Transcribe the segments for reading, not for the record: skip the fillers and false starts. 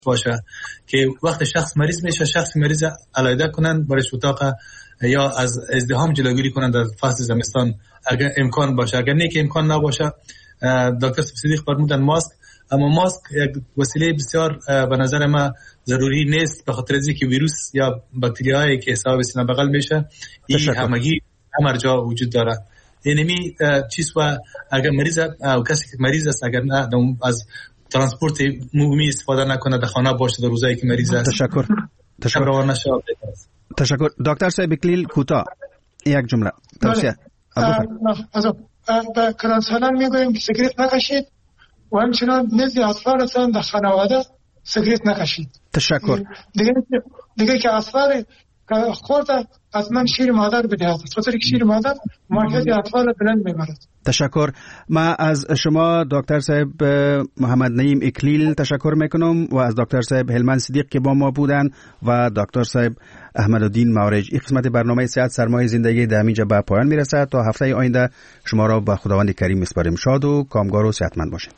باشه که وقت شخص مریض میشه شخص مریض علیحده کنن برش اتاق یا از ازدحام جلوگیری کنن در فصل زمستان اگر امکان باشه. اگر نه که امکان نباشه دکتر صدیق فرمودن ماسک، اما ماسک یک وسیله بسیار به نظر ما ضروری نیست به خاطر اینکه ویروس یا باکتریایی که حساب سینه بغل میشه این همگی همه جا وجود داره. یعنی چیز و اگر مریض او کسی که مریض است اگر از ترانسپورت عمومی استفاده نکنه در خانه باشه در روزایی که مریض است. تشکر دکتر صاحب اکلیل کوتاه یک جمله توصیه. به کلانسالان میگویم که سیگریت نکشید و همچنان نزد اطفالتان در خانواده سیگریت نکشید. تشکر. دیگه که اطفال خورده حتما شیر مادر بدهد، خاطر که شیر مادر مارکت اطفال بلند میبرد. تشکر. ما از شما دکتر صاحب محمد نعیم اکلیل تشکر میکنم و از دکتر صاحب هلمند صدیق که با ما بودن و دکتر صاحب احمدالدین مورج. این قسمت برنامه صحت سرمایه زندگی در همینجا به پایان میرسد. تا هفته آینده شما را به خداوند کریم میسپاریم. شاد و کامگار و صحتمند باشید.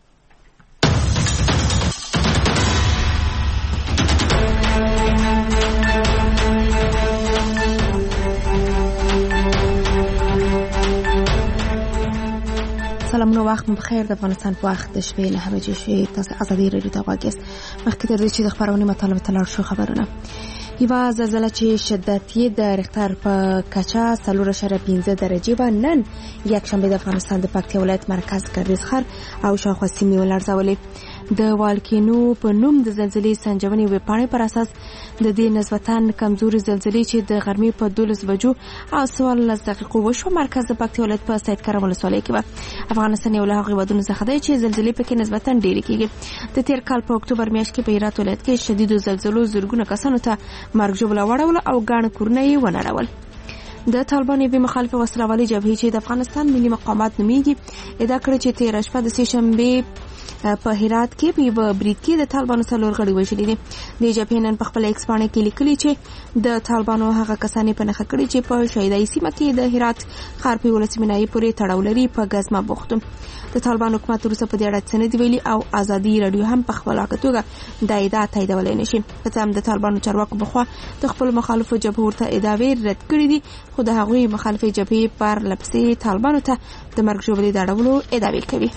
سلامونه وخت بخیر. د افغانستان په وخت د شپې له 7 بجې تاسو ازادي رادیو ته غواګیس. مخکې تر دې چې د خبرونې مطالب تلل شو خبرونه. یوه زلزله چې شدت یې د ریختر په کچه 4.5 درجې و نن یک شنبه د افغانستان د پکتیا ولایت مرکز ګردیز ښار او شاوخوا سیمې ولړزولې. د والکینو په نوم د زلزلې سنجونې ویبپاڼې پر اساس د دې نسبتاً کمزوري زلزلې چې د غرمې په 12 بجو او 14 دقیقو وشو مرکز د پکتیا ولایت په سید کرم ولسوالۍ کې و. افغانستان یو له هغو هیوادونو څخه دی چې زلزلې پکې نسبتاً ډېرې کېږي. د تیر کال په اکتوبر میاشت کې په هرات ولایت کې شدیدو زلزلو زرګونه کسانو ته مرګ ژوبله واړوله او ګڼ کورونه یې ونړول. د طالبان یوې مخالفه وسلهوالې جبهې چې د افغانستان ملي مقامات نومیږي ادعا کړې چې تېره شپه د سې شنبې په هرات کې په یو برید کې د طالبانو څلور غړي وژلي دي. د جبهې نن په خپل ایکس باندې کې لیکلي چې د طالبانو هغه کسانې په نښه کړي چې په شهیدای سیمه کې د هرات ښار په 18 مینایي پورې تړاو لري په ګزمه بوختو. د طالبان حکومت وروسته په دې اړه څه نه دی ویلي او ازادي رادیو هم په خپلواکه توګه دا ادعا تاییدولی نه شي. که څه هم د طالبانو چارواکو بخوا د خپلو مخالفو جبهو ورته ادعاوې رد کړي دي خو د هغوی مخالفې جبهې پرله پسې طالبانو ته د مرګ ژوبلې د اړولو ادعاوې کوي.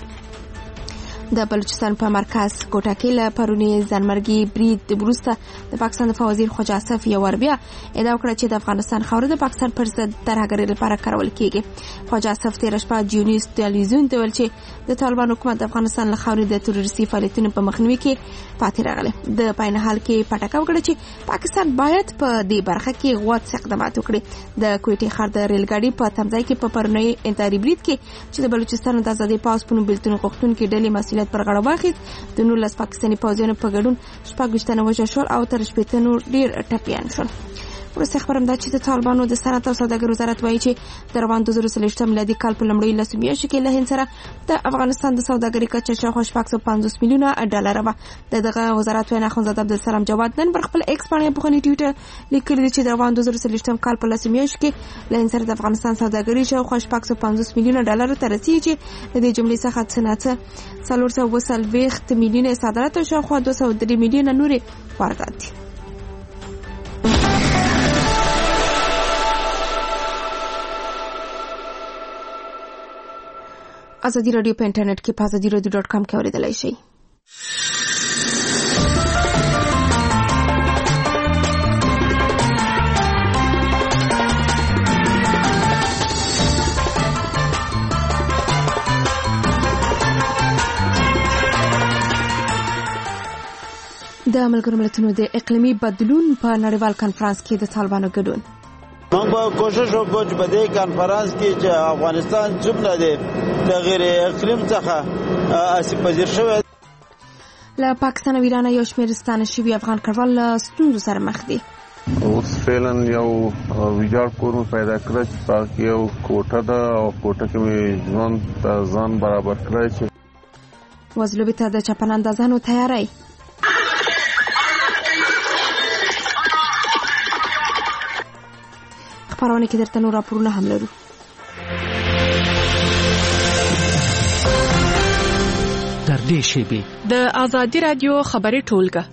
د بلوچستان په مرکز کوټه کې له پرونی ځانمرګي برید وروسته د پاکستان د وزیر خواجه اسف یو ور بیا ادعا وکړه چې د افغانستان خاوره د پاکستان پر ضد ترهګرۍ لپاره کارول کیږي. خواجه اسف تېره شپه جیونیوز ټلویزیون ته ویل چې د طالبان حکومت د افغانستان له خاورې د تروریستي فعالیتونو په مخنیوي کې پاتې راغلی. د پاین حال کې پټکه وکړه چې پاکستان باید په دې برخه کې غوڅ اقدامات وکړي. د کوټې ښار د ریلګاډي په تمځای کې په پرونی انتحاري برید کې چې د بلوچستان د آزادۍ پوځ په نوم بیلتون غوښتونکي ډلې مسؤلیت پر غاړه واخیست. د 19 پاکستاني پوځیانو په ګډون 6 تنه وژل شول او تر 80 تنو ډیر ټپیان شول. وروسته خبرم ده چې د طالبانو د صنعت او سوداګرۍ وزارت وایي چې د روان 2023 میلادي کال په لومړۍ لسو میاشتو کې له هند سره د افغانستان د سوداګرۍ کچه شاوخوا 650 میلیونه ډالر وه. دغه وزارت وینا اخندزاده عبدالسلام جواد نن پر خپل ایکس باندې په خپل ټویټر لیکلي دي چې د روان 2023 کال په لسو میاشتو کې له هند سره د افغانستان سوداګرۍ شاوخوا 650 میلیونه ډالر ته رسیږي چې د دې جملې څخه صنعت 420 میلیونه صادرات او شاوخوا 203 میلیونه نورې واردات دي. ازادي رادیو په انټرنیټ کې په azadiradio.com کې اوریدلای شئ. د ملګرو ملتونو د اقلیمي بدلون په نړیوال کانفرنس کې د طالبانو ګډون. موږ به کوشش وکړو چې په دې کانفرنس کې چې افغانستان څومره دی د غیر اقلیم څخه آسیب پذیر شوی. له پاکستان او ایران یو شمېر ستانه شوي افغان کډوال له ستونزو سره مخ دي. اوس فعلا یو ویجاړ کور مې پیدا کړی چې پاک یو کوټه ده او کوټه کې مې ژوند ته ځان برابر کړی چې وزلوبې ته د چپن اندازانو تیاری. خبرونه کې درته نور راپورونه هم لرو. در درې شیبې. د ازادي رادیو خبري ټولګه.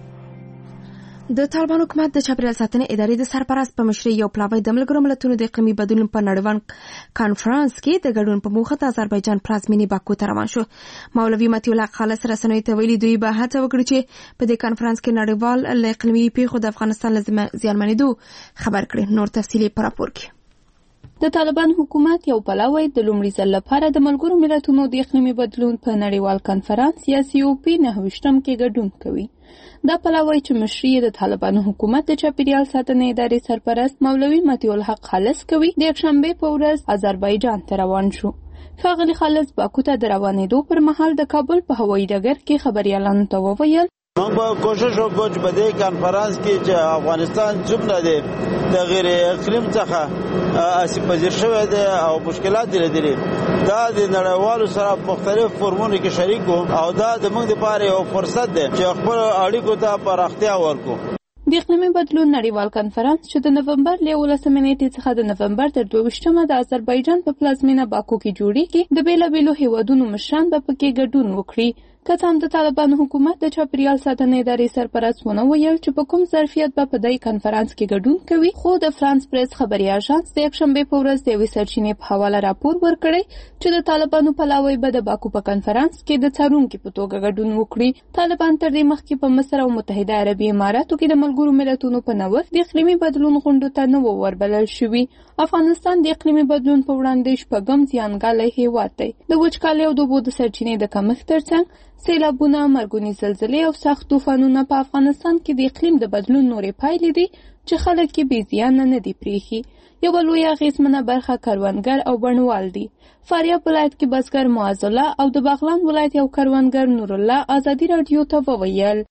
د طالبان حکومت د چاپیریال ساتنې ادارې د سرپرست په مشرۍ یو پلاوی د ملګرو ملتونو د اقلیمي بدلون په نړیوال کانفرنس کې د ګډون په موخه د آذربایجان پلازمینې باکو ته روان شو. مولوي مطیع الله خالص رسنیو ته ویلي دوی به هڅه وکړي چې په دې کانفرنس کې نړیوال له اقلیمي پیښو د افغانستان له زیانمنېدو خبر کړي. نور تفصیلي په راپور کې. د طالبان حکومت یو پلاوی د لومړي ځل لپاره د ملګرو ملتونو د اقلیمي بدلون په نړیوال کانفرنس یا COP 29 کې ګډون کوي. دا پلاوی چې مشري د طالبانو حکومت د چاپیریال ساتنې ادارې سرپرست مولوي مطیع الحق خالص کوي د یکشنبه په ورځ آذربایجان ته روان شو. ښاغلي خالص باکو ته د روانېدو پر مهال د کابل په هوایي ډګر کې خبريالانو ته وویل موږ به کوشش وکړو چې په دې کانفرنس کې چې افغانستان څومره دی د غیر اقلیم څخه آسیب پذیر شوی دی او مشکلات لري دا د نړیوالو سره مختلف فورمونو کې شریک او دا د موږ لپاره یو فرصت دی چې خپل اړیکو ته پراختیا ورکړو. د اقلیمي بدلون نړیوال کانفرنس چې د نومبر له 11 نیټې څخه د نومبر تر 22 د آذربایجان په پلازمینه باکو کې جوړیږي د بیلابیلو هیوادونو مشران به پکې ګډون وکړي. که هم د طالبانو حکومت د چاپیریال ساتنې ادارې سرپرست ونه ویل چې په کوم ظرفیت به په دې کانفرنس کې ګډون کوي، خو د فرانس پریس خبري اژانس د یکشنبه په ورځ د یوې سرچینې په حواله راپور ورکړی چې د طالبانو پلاوی به د باکو په کانفرنس کې د څارونکو په توګه ګډون وکړي. طالبان تر دې مخکې په مصر او متحده عربي اماراتو کې د ملګرو ملتونو په نوښت د اقلیمي بدلون غونډو ته نه وربلل شوي. افغانستان د اقلیمي بدلون په وړاندې شپږم زیانګالی هیواد دی. د وچکالۍ او د اوبو د سرچینې د کمښت ترڅنګ سیلابونه، مرګونې زلزلې او سخت طوفانونه په افغانستان کې د اقلیم د بدلون نورې پایلې دي چې خلک یې بې زیانه نه دي پریښي. یوه لویه اغېزمنه برخه کروندګر او بڼوال دي. فاریاب ولایت کې بزګر معاذ الله او د بغلان ولایت یو کروندګر نور الله ازادي رادیو ته وویل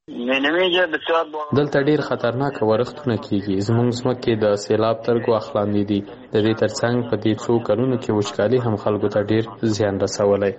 دلته ډیر خطرناک ورښتونه کیږي. زموږ ځمکې د سیلاب تر ګواښ لاندې دي. د دې ترڅنګ په دې څو کلونو کې وچکالي هم خلکو ته ډیر زیان رسولی.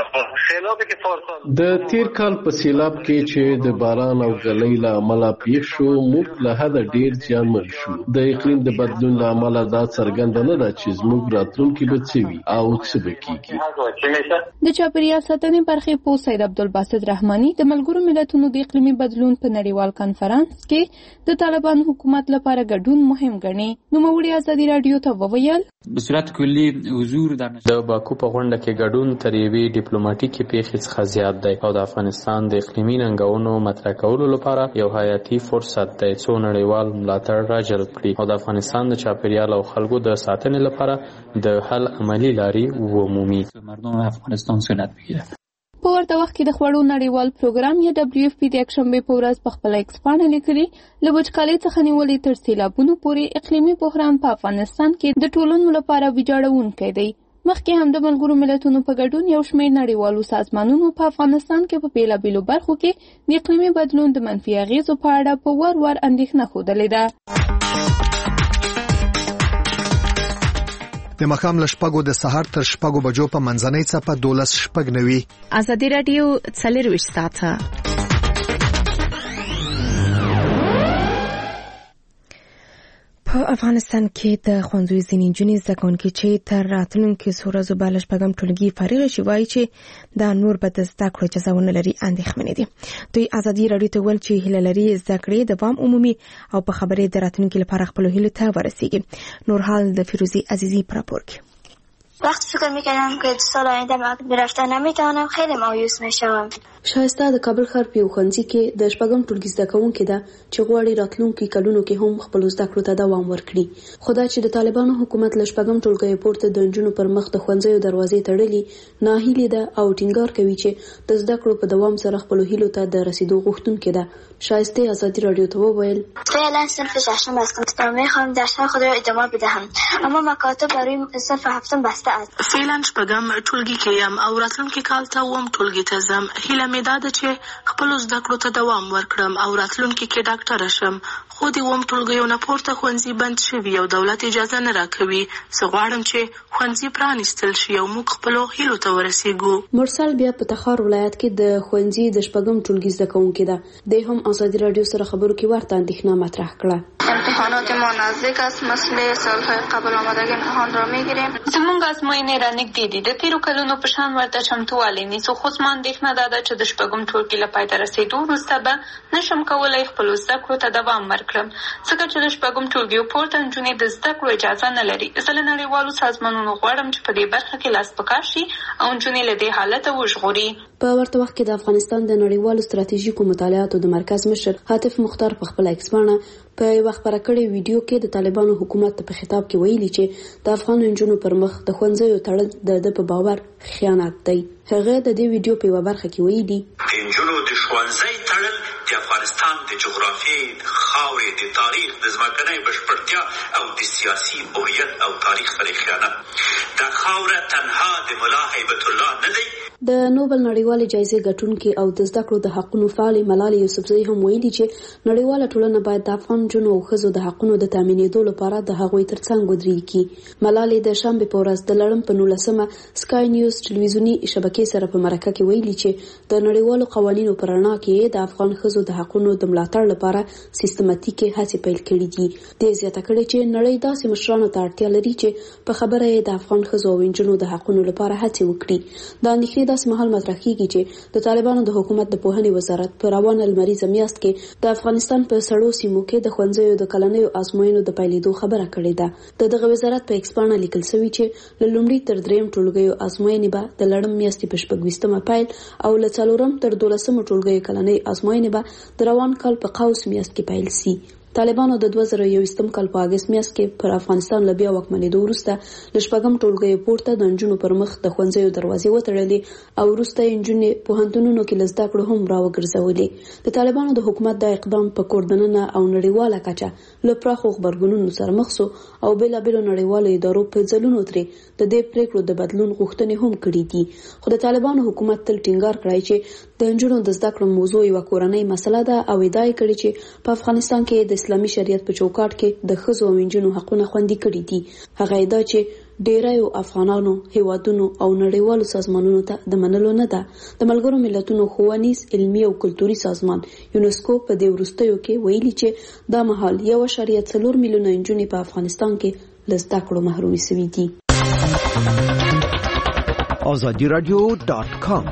د تیر کال په سیلاب کې چې د باران او ګلۍ له امله پیښ شو، موږ له حده ډیر زیانمن شو. د اقلیم د بدلون له امله دا څرګنده نه ده چې زموږ راتلونکي به څه وي او څه به کیږي. د چاپیریال ساتنې برخې پوه سید عبدالباسط رحماني د ملګرو ملتونو د اقلیمي بدلون په نړیوال کانفرنس کې د طالبان حکومت لپاره ګډون مهم ګڼي. نوموړي ازادي رادیو ته وویل به صورت کلی حضور د باکو په غونډه کې ګډون تر یوې ډیپلوماټیکې پیښې څخه زیات دی او د افغانستان د اقلیمي ننګونو مطرح کولو لپاره یو حیاتي فرصت دی څو نړیوال ملاتړ راجلب کړي او د افغانستان د چاپیریال او خلکو د ساتنې لپاره د حل عملی لارې ومومي. مردم افغانستان سنت بگیره. په ورته وخت کې د خوړو نړیوال پروګرام یا WFP د یکشنبه په ورځ په خپل ایکس باندې لیکلي له وچکالۍ څخه نیولې تر سیلابونو پورې اقلیمي بحران په افغانستان کې د ټولنو لپاره ویجاړونکی دی. مخکې هم د ملګرو ملتونو په ګډون یو شمېر نړیوالو سازمانونو په افغانستان کې په بیلابیلو برخو کې د اقلیمي بدلون د منفي اغېزو په اړه په ور اندېښنه ښودلې ده. د مخام له شپږو د سهار تر شپږو بجو په منځنۍ څپه 12:09. ازادي رادیو 24 ساعته. په افغانستان کې د ښوونځیو ځینې نجونې زده کوونکې چې تر راتلونکي څو ورځو به له شپږم ټولګي فارغې شي وایي چې دا نور به د زده کړو اجازه ونه لري اندېښمنې دي. دوی ازادي رادیو ته ویل چې هیله لري زده کړې دوام عمومي او په خبرې د راتلونکي لپاره خپلو هیلو ته ورسیږي. نور حال د فیروزی عزیزی په راپور کې. وقتی فکر میکردم که سال آینده مکتب برفتن نمیتوانم خیلی مایوس میشم. شایسته د کابل ښار په یو ښوونځي کې د شپږم ټولګي زده کوونکې ده چې غواړي راتلونکي کلونو کې هم خپل زده کړو ته دوام ورکړي. خو دا چې د طالبانو حکومت له شپږم ټولګي پورته د نجونو پر مخ د ښوونځیو دروازې تړلي ناهیلې ده او ټینګار کوي چې د زده کړو په دوام سره خپل هیلو ته د رسیدو غوښتونکې ده. شایسته ازادي رادیو ته وویل فعلا صنف ششم هستم، میخوام درس‌های خود را ادامه بدهم اما مکاتب برای صنف هفتم بسته است. فعلا شپږم ټولګي کې یم او راتلونکي کال ته اووم ټولګي ته ځم. هیله مې دا ده چې خپلو زده کړو ته دوام ورکړم او راتلونکي کې ډاکټره شم. خو د اووم ټولګیو نه پورته ښوونځي بند شوي او دولت اجازه نه راکوي. زه غواړم چې ښوونځي پرانیستل شي او موږ خپلو هیلو ته ورسیږو. مرسل بیا په تخار ولایت کې د ښوونځي د شپږم ټولګي زده کوونکې ده. د هم ازادي رادیو سره خبرو کې ورته اندېښنه مطرح کړه. امتحانات ما نزدیک است. مسئله سالهای قبل آمدگی امتحان را میگیریم. زمونږ ازموینې را نږدې دي. د تیرو کلونو په شان ورته چمتووالی نیسو، خو زما اندېښنه دا ده چې د شپږم ټولګي له پای ته رسېدو وروسته به نشم کولی خپلو زده کړو ته دوام ورکړم، ځکه چې د شپږم ټولګیو پورته نجونې د زده کړو اجازه نه لري. زه له نړیوالو سازمانونو غواړم چې په دې برخه کې لاس په کار شي او نجونې له دې حالته وژغوري. په ورته وخت کې د افغانستان د نړیوالو ستراتیژیکو مطالعاتو د مرکز مشر حاتف مختار په خپل ایکس باندې په یو خبره کړې ویډیو کې د طالبانو حکومت په خطاب کې ویلي چې د افغان نجونو پر مخ د ښوونځیو تړل د په باور خیانت دی. هغه د دې ویډیو په یو برخه کې ویلي نجونو د ښوونځي تړل د افغانستان د جغرافیې، خاورې، د تاریخ، د ځمکنۍ بشپړتیا او د سیاسي هویت او تاریخ سره خیانت. دا خاوره تنها د ملا هیبت الله نه دی. د نوبل نړیوالې جایزې ګټونکي او د زده کړو د حقونو فعال ملالۍ یوسفزۍ هم ویلي چې نړیواله ټولنه باید د افغان جنو او ښځو د حقونو د تامینېدو لپاره د هغوی ترڅنګ ودرېږي. ملالۍ د شنبې په ورځ د لړم په 19مه سکای نیوز ټلویزیوني شبکې سره په مرکه کې ویلي چې د نړیوالو قوانینو پر رڼا کې د افغان ښځو د حقونو د ملاتړ لپاره سیستماتیکي هڅې پیل کړې دي. د زیاته کړې چې نړۍ داسې مشرانو ته اړتیا لري چې په خبره یې د افغان ښځو او نجونو د حقونو لپاره هڅې وکړي. دا اندېښنې داسې مهال مطرح کیږي چې د طالبانو د حکومت د پوهنې وزارت په روانه لمریزه میاشت کې د افغانستان په سړو سیمو کې د ښوونځیو د کلنیو ازموینو د پیلېدو خبره کړې ده. دغه وزارت په ایکس باندې لیکل شوی چې له لومړي تر دریم ټولګیو ازموینې به د لړم میاشتې په 26مه پیل او له څلورم تر 12مه ټولګیو کلنۍ ازموینې به د روان کال په قوس میاشت کې پیل شي. طالبانو د 2021 کال په اگست میاشت کې پر افغانستان له بیا واکمنېدو وروسته د شپږم ټولګیو پورته د نجونو پر مخ د ښوونځیو دروازې وتړلې او وروسته نجونې پوهنتونونو کې له زده کړو هم راوګرځولې. د طالبانو د حکومت د اقدام په کوردننه او نړیواله کچه له پراخو غبرګونونو سره مخ شو او بېلابېلو نړیوالو ادارو په ځلونو ترې د دې پریکړو د بدلون غوښتنې هم کړې دي. خو د طالبانو حکومت تل ټینګار کړی چې د نجونو د زده کړو موضوع یو کورنۍ مسله ده او ادعا کړې چې په افغانستان کې د اسلامي شریعت په چوکاټ کې د ښځو او نجونو حقونه خوندي کړي دي. هغه ادعا چې ډیرایو افغانانو هیوادونو او نړیوالو سازمانونو ته د منلو نه ده. د ملګرو ملتونو ښوونیز، علمي او کلتوري سازمان یونسکو په دې وروستیو کې ویلي چې دا مهال 1.4 میلیونه نجونې په افغانستان کې له زده کړو محرومې شوي دي. azadiradio.com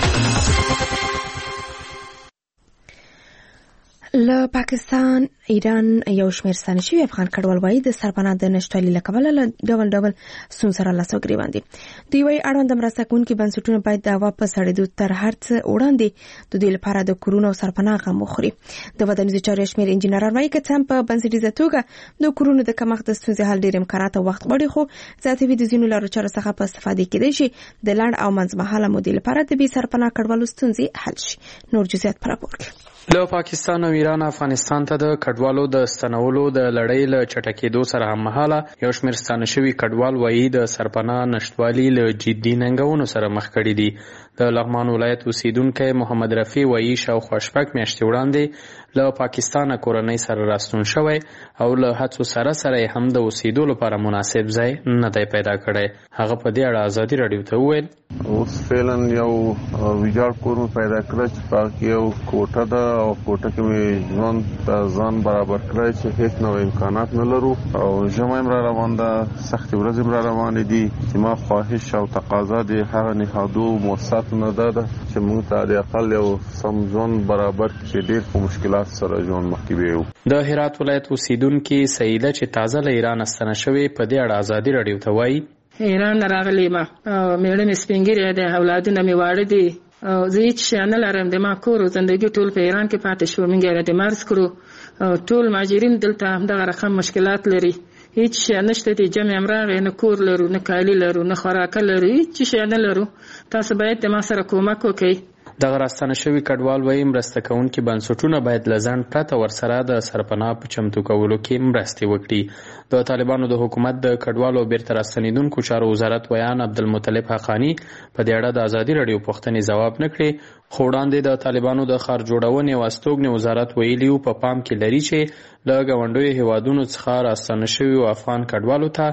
له پاکستان، ایران یو شمېر ستانه شوي افغان کډوال وایي د سرپناه د نشتوالي له کبله له ډول ستونزو سره لاس او ګرېوان دي. دوی وایي اړوند مرسته کوونکي بنسټونه باید د هوا په سړېدو تر هر څه وړاندې د دوی لپاره د کورونو او سرپناه غم وخوري. د ودانیزو چارو شمېر انجینران وایي که څه هم په بنسټیزه توګه د کورونو د کمښت د ستونزې حل ډېر امکانات او وخت غواړي، خو زیاتوي د ځینو لارو چارو څخه په استفادې کېدای شي د لنډ او منځمهاله مودې لپاره د بې سرپناه کډوالو ستونزې حل شي. نور جزئیات په راپور کې. له پاکستان او ایران افغانستان ته د کډوالو د ستنولو د لړۍ له چټکېدو سره هممهاله یو شمېر ستانه شوي کډوال وایي د سرپناه نشتوالي له جدي ننګونو سره مخ کړي دي. د لغمان ولایت اوسیدونکی محمد رفیع وایي شاوخوا 6 میاشتې وړاندې له پاکستانه کورنۍ سره راستون شوی او له هڅو سره هم د اوسېدو لپاره مناسب ځای نه دی پیدا کړی. هغه په دې اړه ازادي راډیو ته وویل اوس فعلا یو ویجاړ کور پیدا کړی چې پاکې یو کوټه ده او کوټه کې مې ژوند ته ځان برابر کړی چې هیڅ نوع امکانات نه لرو او ژمی هم را روان ده، سختې ورځې هم را روانې دي چې ما خواهش او تقاضا د هغه نهادو مؤسساتو نه ده چې موږ ته د اقل یو سم ژوند برابر چې ډېر په مشکلات سره ژوند مخکې بیو. د هرات ولایت اوسیدونکي سعیده چې تازه له ایران ستنه شوې په دې اړه ازادي راډیو ته وایي ایران راغلی ما میړه مې سپینګیری دی، اولادونه مې واړه دي او زه هیڅ شی نه لرم. د ما کور او زندګي ټول په ایران کې پاتې شو. موږ یې د مرز کړو. ټول مهاجرین دلته همدغه رقم مشکلات لري. هیڅ شی نشته دی، جمع هم راغی، نه کور لرو، نه کالي لرو، نه خوراکه لرو، هیڅ شی نه لرو. تاسو باید د ما سره کومک وکړئ. دغه راستنه شوي کډوال وایي مرسته کوونکي بنسټونه باید له ځنډ پرته ورسره د سرپناه په چمتو کولو کې مرستې وکړي. د طالبانو د حکومت د کډوالو بیرته راستنېدونکو چارو وزارت ویان عبدالمطلب حقانی په دې اړه د ازادي راډیو پوښتنې ځواب نه کړې، خو وړاندې د طالبانو د ښار جوړونې او استوګنې وزارت ویلي په پام کې لري چې له ګاونډیو هیوادونو څخه راستنه شویو افغان کډوالو ته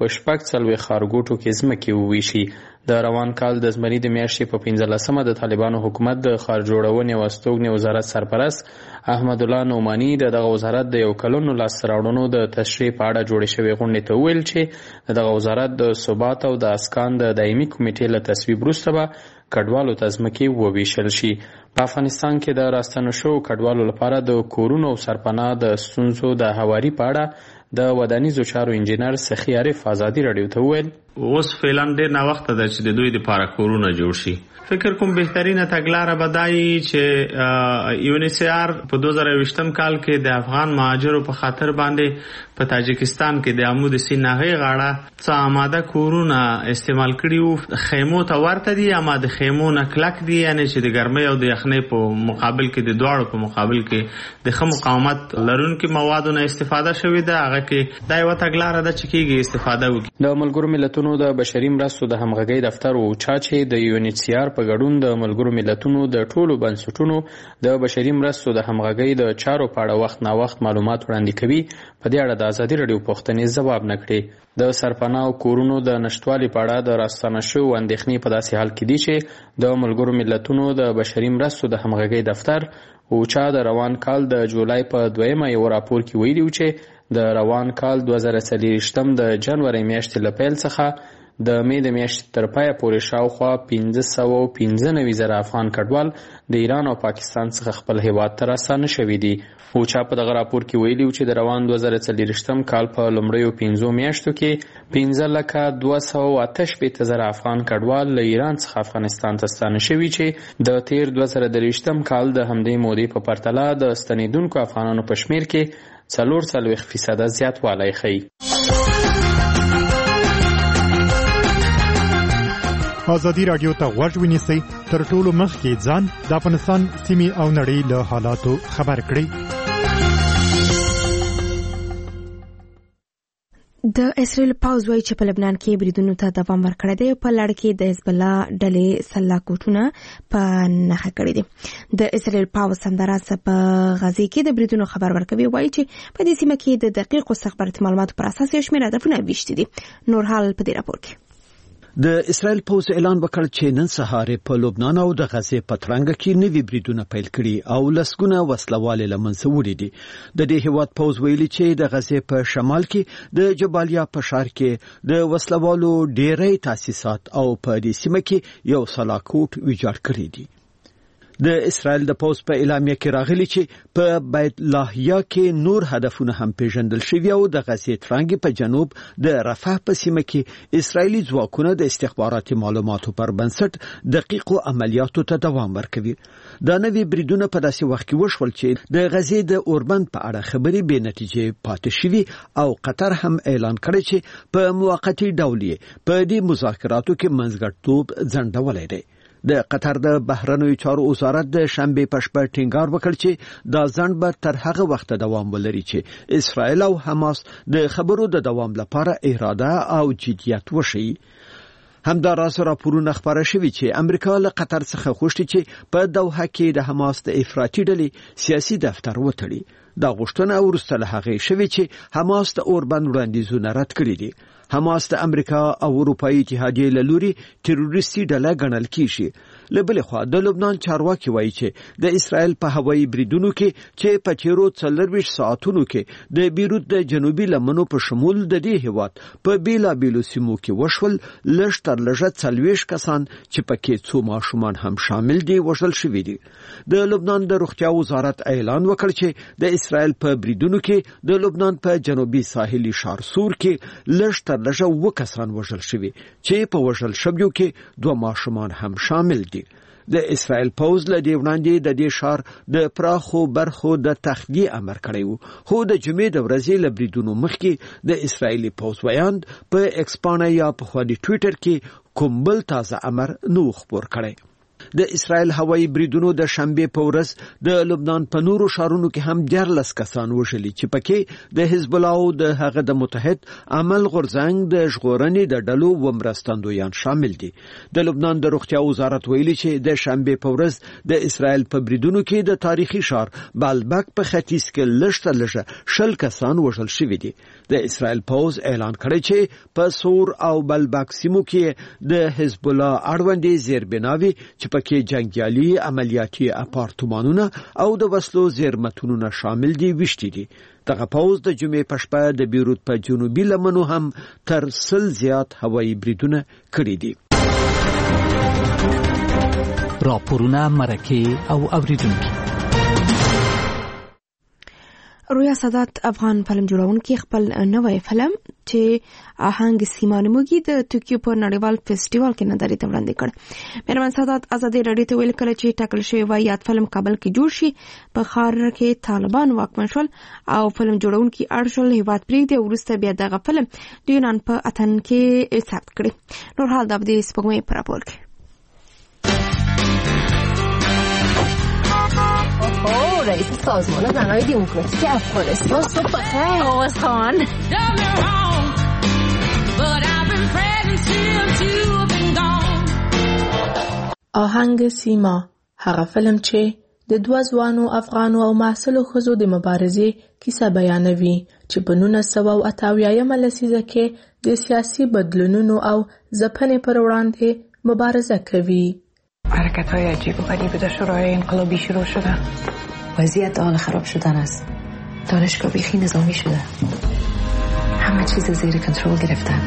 په 40 ښارګوټو کې ځمکې وویشي. د روان کال د زمري د میاشتې په 15مه د طالبانو حکومت د ښار جوړونې او استوګنې وزارت سرپرست احمد الله نعماني د دغه وزارت د یو کلونو لاسته راوړنو د تشریح په اړه جوړې شوې غونډې ته وویل چې دغه وزارت د ثبات او د اسکان د دایمي کمیټې له تصویب وروسته به کډوالو ته ځمکې وویشل شي. په افغانستان کې د راستنو شوو کډوالو لپاره د کورونو او سرپناه د ستونزو د هواري په اړه د ودانیزو چارو انجینر سخی عارف ازادي رادیو ته وویل اوس فعلا ډېر ناوخته ده چې د دوی لپاره کورونه جوړ شي. فکر کوم بهترینه تګلاره به دا وي چې یونیسیار په 2020 کال کې د افغان مهاجرو په خاطر باندې په تاجکستان کې د عمود سیناغې غاړه څه آماده کورونه استعمال کړي وو. خیمو ته ورته دي اما د خیمو نه کلک دي، یعنی چې د ګرمۍ او د یخنۍ په مقابل کې د دواړو په مقابل کې د ښه مقاومت لرونکو موادو نه استفاده شوې ده. هغه کې دا یوه تګلاره ده چې کېږي استفاده وکړي. د ملګرو ملتونو د بشري مرستو د همغږۍ دفتر اوچا چې د یونیسیار په ګډون د ملګرو ملتونو د ټولو بنسټونو د بشري مرستو د همغږۍ د چارو په اړه وخت نا وخت معلومات وړاندې کوي، په دې اړه د ازادي رادیو پوښتنې ځواب نه کړي. د سرپناه او کورونو د نشټوالي په اړه د راستنه شوو اندېښنې په داسې حال کې دي چې د ملګرو ملتونو د بشري مرستو د همغږۍ دفتر اوچا د روان کال د جولای په 2مه یو راپور کې ویلي و چې د روان کال 2023 د جنوري میاشتې له پیل څخه د مې د میاشتې تر پایه پورې شاوخوا 595,000 افغان کډوال د ایران او پاکستان څخه خپل هیواد ته راستانه شوي دي. اوچا په دغه راپور کې ویلي و چې د روان 2023 کال په لومړیو 5 میاشتو کې 15,288,000 افغان کډوال له ایران څخه افغانستان ته ستانه شوي چې د تیر 2023 کال د همدې مودې په پرتله د ستنېدونکو افغانانو په شمیر کې 40% زیاتوالی ښیي. ازادي رادیو ته غوږ ونیسئ، تر ټولو مخکې ځان د افغانستان سیمې او نړۍ له حالاتو خبر کړئ. د اسرائیل پوځ وایي چې په لبنان کې بریدونو ته دوام ورکړی دی. په لړ کې د حزب الله ډلې سلاکوټونه په نښه کړي دي. د اسرائیل پوځ همداراز په غزې کې د بریدونو خبر ورکوي، وایي چې په دې سیمه کې د دقیقو استخباراتي معلوماتو پر اساس یو شمېر هدفونه ویشتي دي. نور حال په دې راپور کې. د اسرائیل پوځ اعلان وکړ چې نن سهار په لبنان او د غزې په ترنګ کې نوي بریدونه پیل کړي او لسګونه وسلوال له منځه وړي دي. د دې هیواد پوځ ویلي چې د غزې په شمال کې د جبالیا په ښار کې د وسلوالو ډېری تاسیسات او په دې سیمه کې یو سلاکوټ ویجاړ کړی دي. د اسرائیل د پوځ په اعلامیه کې راغلي چې په بیت لاهیا کې نور هدفونه هم پیژندل شوي او د غزې ترنګ په جنوب د رفح په سیمه کې اسرائیلي ځواکونه د استخباراتي معلوماتو پر بنسټ دقیقو عملیاتو ته دوام ورکوي. دا نوي بریدونه په داسې وخت کې وشول چې د غزې د اوربند په اړه خبرې بې نتیجې پاتې شوي او قطر هم اعلان کړی چې په موقتی ډول په دې مذاکراتو کې منځګړیتوب ځنډولی دی. د قطر د بهرنیو چارو وزارت د شنبه په شپه ټینګار وکړ چې دا ځنډ به تر هغه وخت دوام ولري چې اسرائیل او حماس د خبرو د دوام لپاره اراده او جدیت وشي. همداراز راپورونه خبره شوي چې امریکا له قطر څخه غوښتي چې په دوحه کې د حماس د افراطي ډلې سیاسي دفتر وتړي. دا غوښتنه وروسته له هغې شوې چې حماس د اوربند وړاندیزونه رد کړي دي. حماس د امریکا او اروپایي اتحادیې له لوري تروریستي ډله ګڼل کیږي. له بلې خوا د لبنان چارواکي وایي چې د اسرائیل په هوایي بریدونو کې چې په تیرو 24 ساعتونو کې د بیروت د جنوبي لمنو په شمول د دې هیواد په بیلابیلو سیمو کې وشول، لږ تر لږه 40 کسان چې پکې څو ماشومان هم شامل دي وژل شوي دي. د لبنان د روغتیا وزارت اعلان وکړ چې د اسرائیل په بریدونو کې د لبنان په جنوبي ساحلي ښار سور کې لږ تر لږه 2 کسان وژل شوي چې په وژل شویو کې 2 ماشومان هم شامل دي. د اسرائیل پوځ له دې وړاندې د دې ښار د پراخو برخو د تخلیه امر کړی و، خو د جمعې د ورځې له بریدونو مخکې د اسرائیلي پوځ ویاند په ایکس پاڼه یا په خوا د ټویټر کې کوم بل تازه امر نو خبر کړی. د اسرائیل هوایي بریدونو د شنبه په ورځ د لبنان په نورو شهرونو کې هم 14 کسان وشلي چې پکې د حزب الله او د هغه د متحد عمل غورځنګ د ژغورنې د ډلو و مرستندویان شامل دي. د لبنان د روغتیا وزارت ویلي چې د شنبه په ورځ د اسرائیل په بریدونو کې د تاریخي ښار بالبک په ختیځ کې لږه 10 کسان وژل شوي دي. د اسرائیل پوز اعلان کړی چې په سور او بالبک سیمو کې د حزب الله اړوندې زیربناوي چې پکې جنگیالي عملیاتي اپارتمانونه او د وسلو زیرمتونونه شامل دي وشتي دي. دغه پوز د جمعې په شپه د بیروت په جنوبي لمنو هم تر 100 زیات هوایي بریدونه کړي دي. راپورونه مرکه او اوریدونکو. رویا سادات افغان فلم جوړونکي خپل نوې فلم چې آهنګ سیما نومږي د توکیو په نړیوال فیسټیوال کې نندارې ته وړاندې کړ. مهربان سادات ازادي رادیو ته ویل کله چې ټاکل شوی و یاد فلم کابل کې جوړ شي په ښار کې طالبان واکمن شول او فلم جوړونکي اړ شول هیواد پرېږدي. وروسته بیا دغه فلم د یونان په اتن کې ثبت کړي. نور حال د ابدي سپوږمۍ په راپور کې. رئیس سازمان زنای دموکراتیک افغانستان صبح بخیر. آواز خان آهنگ سیما هغه فلم چې د دوه ځوانو افغانو او محصلو ښځو د مبارزې کیسه بیانوي چې په 1988 لسیزه کې د سیاسي بدلونونو او ځپنې پر وړاندې مبارزه کوي. حرکت‌های عجیب و غریب دستورهای انقلابی شروع شده. وضعیت حال خراب شدن است. دانشگاه بیخی نظامی شده. همه چیز زیر کنترل گرفتن.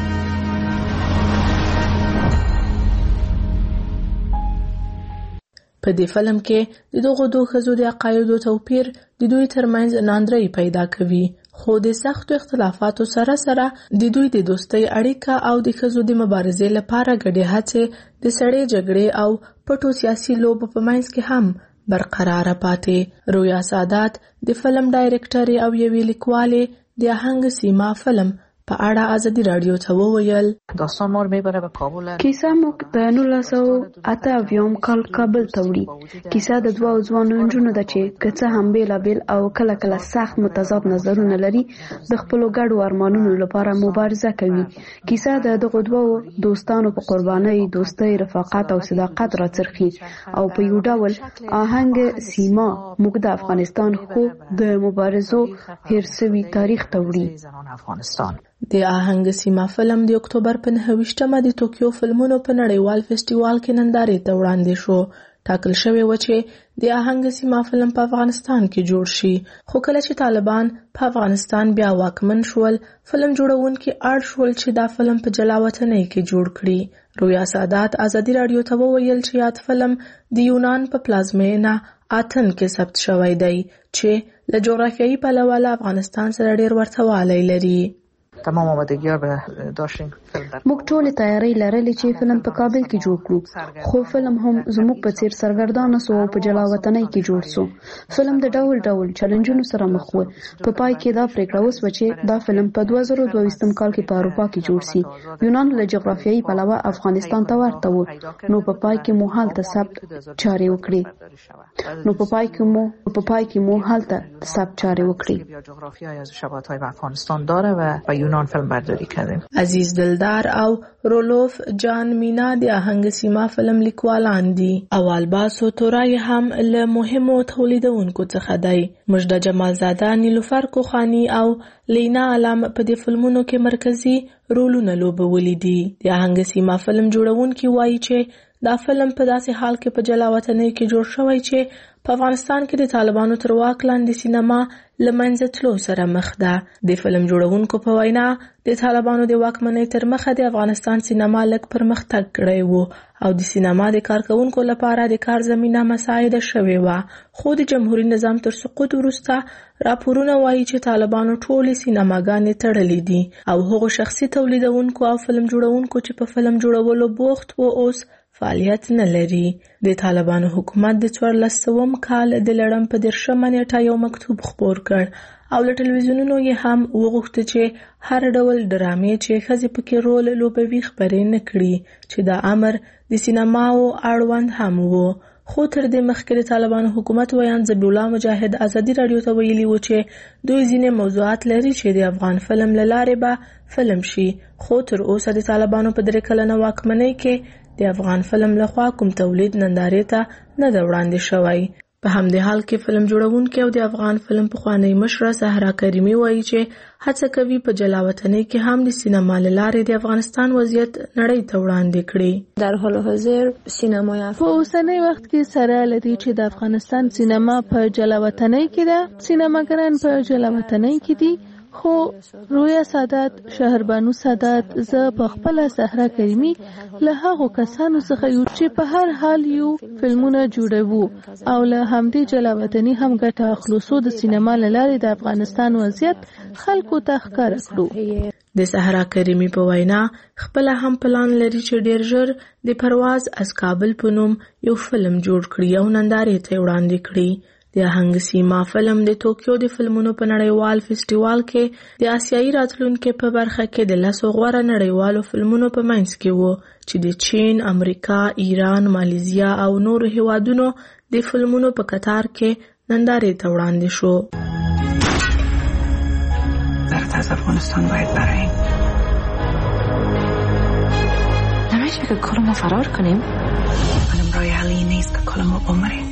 په دې فلم کې د دغو دوه ښځو د عقایدو توپیر د دوی ترمنځ ناندرۍ پیدا کوي، خو د سختو اختلافاتو سره سره د دوی د دوستۍ اړیکه او د ښځو د مبارزې لپاره ګډې هڅې د سړې جګړې او پټو سیاسي لوبو په منځ کې هم برقراره پاتې. رویا سادات د فلم ډایرکټري او یوې لیکوالې د آهنګ سیما فلم په اړه ازادي رادیو ته وویل. داستان ما رو میبره به کابل. کیسه موږ د 1988 کال کابل ته وړي. کیسه د دوه ځوانو نجونو ده چې که څه هم بیلابیل او کله کله سخت متضاد نظرونه لري د خپلو ګډو ارمانونو لپاره مبارزه کوي. کیسه د دغو دوه دوستانو په قربانۍ، دوستۍ، رفاقت او صداقت راڅرخي او په یو ډول آهنګ سیما موږ د افغانستان خو د مبارزو هیر سوي تاریخ ته وړي. د آهنګ سیما فلم د اکتوبر په 9مه د ټوکیو فلمونو په نړیوال فیسټیوال کې نندارې ته وړاندې شو. ټاکل شوی و چې د آهنګ سیما فلم په افغانستان کې جوړ شي، خو کله چې طالبان په افغانستان بیا واکمن شول، فلم جوړونکي اړ شول چې دا فلم په جلا وطنۍ کې جوړ کړي. رویا سادات ازادي رادیو ته وویل چې یاد فلم د یونان په پلازمینه اتن کې ثبت شوی دی چې له جغرافیایي پلوه له افغانستان سره ډېر ورته والی لري. تمام آمادگی‌ها به داشتیم فیلم در موږ ټولې تیاری لرلې چې فلم په کابل کې جوړ کړو، خو فلم هم زموږ په څیر سرګردانه سو او په جلا وطنۍ کې جوړ سو. فلم د ډول ډول چیلنجونو سره مخ و. په پای کې دا پریکړه وسوه چې دا فلم په 2022 کال کې په اروپا کې جوړ سي. یونان له جغرافیایي پلوه افغانستان ته ورته و، نو په پای کې مو هلته ثبت چارې وکړي. جغرافیای از شباهت‌های به افغانستان داره و یونان فیلم برداری کردیم. عزیز دلدار او رولوف جان مینا د آهنګ سیما فلم لیکوالان دي او الباسو تورای هم له مهمو تولیدونکو څخه دی. مجده جمال زاده، نیلوفر کوخانی او لینا علم په دې فلمونو کې مرکزی رولونه لوبولي دي. د آهنګ سیما فلم جوړونکي وایي چې دا فلم په داسې حال کې په جلا وطنۍ کې جوړ شوی چې په افغانستان کې د طالبانو تر واک لاندې سینما له منځه تلو سره مخ ده. د فلم جوړونکو په وینا د طالبانو د واکمنۍ تر مخه د افغانستان سینما لږ پرمختګ کړی وو او د سینما د کارکونکو لپاره د کار زمینه مساعده شوې وه. خو د جمهوریت نظام تر سقوط وروسته راپورونه وایي چې طالبانو ټولې سینماګانې تړلې دي او هغو شخصي تولیدونکو او فلم جوړونکو چې په فلم جوړولو بوخت و اوس فعالیت نه لري. د طالبانو حکومت د 1400 کال د لړم په 10 نیټه یو مکتوب خپور کړ او له ټلویزیونونو یې هم وغوښته چې هر ډول ډرامې چې ښځې پکې رول لوبوي خپرې نه کړي، چې دا امر د سینماو اړوند هم و. خو تر دې مخکې د طالبانو حکومت ویان ذبیح الله مجاهد ازادي راډیو ته ویلي و چې دوی ځینې موضوعات لري چې د افغان فلم له لارې به فلم شي، خو تر اوسه د طالبانو په 3 کلنه واکمنۍ کې د افغان فلم لخوا کوم تولید نندارې ته نه دی وړاندې شوی. په همدې حال کې فلم جوړونکي او د افغان فلم پخوانی مشره صحرا کریمي وایي چې هڅه کوي په جلاوطنۍ کې هم د سینما له لارې د افغانستان وضعیت نړۍ ته وړاندې کړي. در حال حاضر سینمای په اوسنی وخت کې سره لري چې د افغانستان سینما په جلاوطنۍ کې ده، سینماګران په جلاوطنۍ کې دي، خو رویا سادات، شهربانو سادات، زه په خپل صحرا کریمي له هغو کسانو څخه یو چې په هر حال یو فلمونه جوړوو او له همدې جلاوطنۍ هم ګټه اخلو، سو د سینما له لارې د افغانستان وضعیت خلکو ته ښکاره کړو. د صحرا کریمي په وینا خپل هم پلان لري چې ډیر ژر د پرواز از کابل په نوم یو فلم جوړ کړي او نندارې ته وړاندې کړي. د آهنګ سیما فلم د ټوکیو د فلمونو په نړیوال فیسټیوال کې د آسیایي راتلونکو په برخه کې د 10 غوره نړیوالو فلمونو په منځ کې وو چې د چین، امریکا، ایران، مالیزیا او نورو هیوادونو د فلمونو په قطار کې نندارې ته وړاندې شو. از افغانستان باید براییم. نمیشه که کلمو فرار کنیم. منم رای حلی نیست که کلمو بمریم.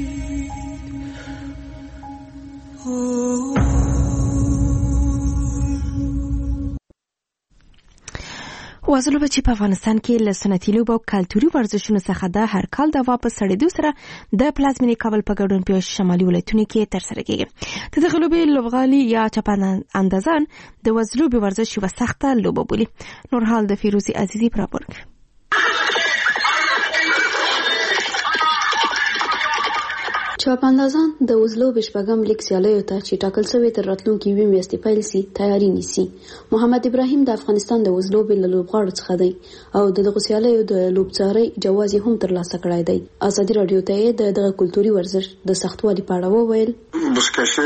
وازلوبه چې په افغانستان کې له سنتي لوبو او کلتوري ورزشونو څخه د هر کال د واپس سړېدو سره د پلازمینې کابل په ګډون په شمالي ولایتونو کې ترسره کېږي. د دغه لوبې لوبغالي یا چپاندازان د وزلوبې ورزش یوه سخته لوبه بولي. نور حال د فیروزي عزیزي پر راپور کوي. چاپاندازان د وزلوبې شپږم لیګ سیالیو ته چې ټاکل شوی تر راتلونکي 2 میاشتې پیل سي تیاری نیسي. محمد ابراهیم د افغانستان د وزلوبې له لوبغاړو څخه دی او دغه سیالیو د لوبڅارۍ جواز هم ترلاسه کړی دی. ازادي راډیو ته دغه کلتوري ورزش د سختوالي په اړه وویل. بسکشه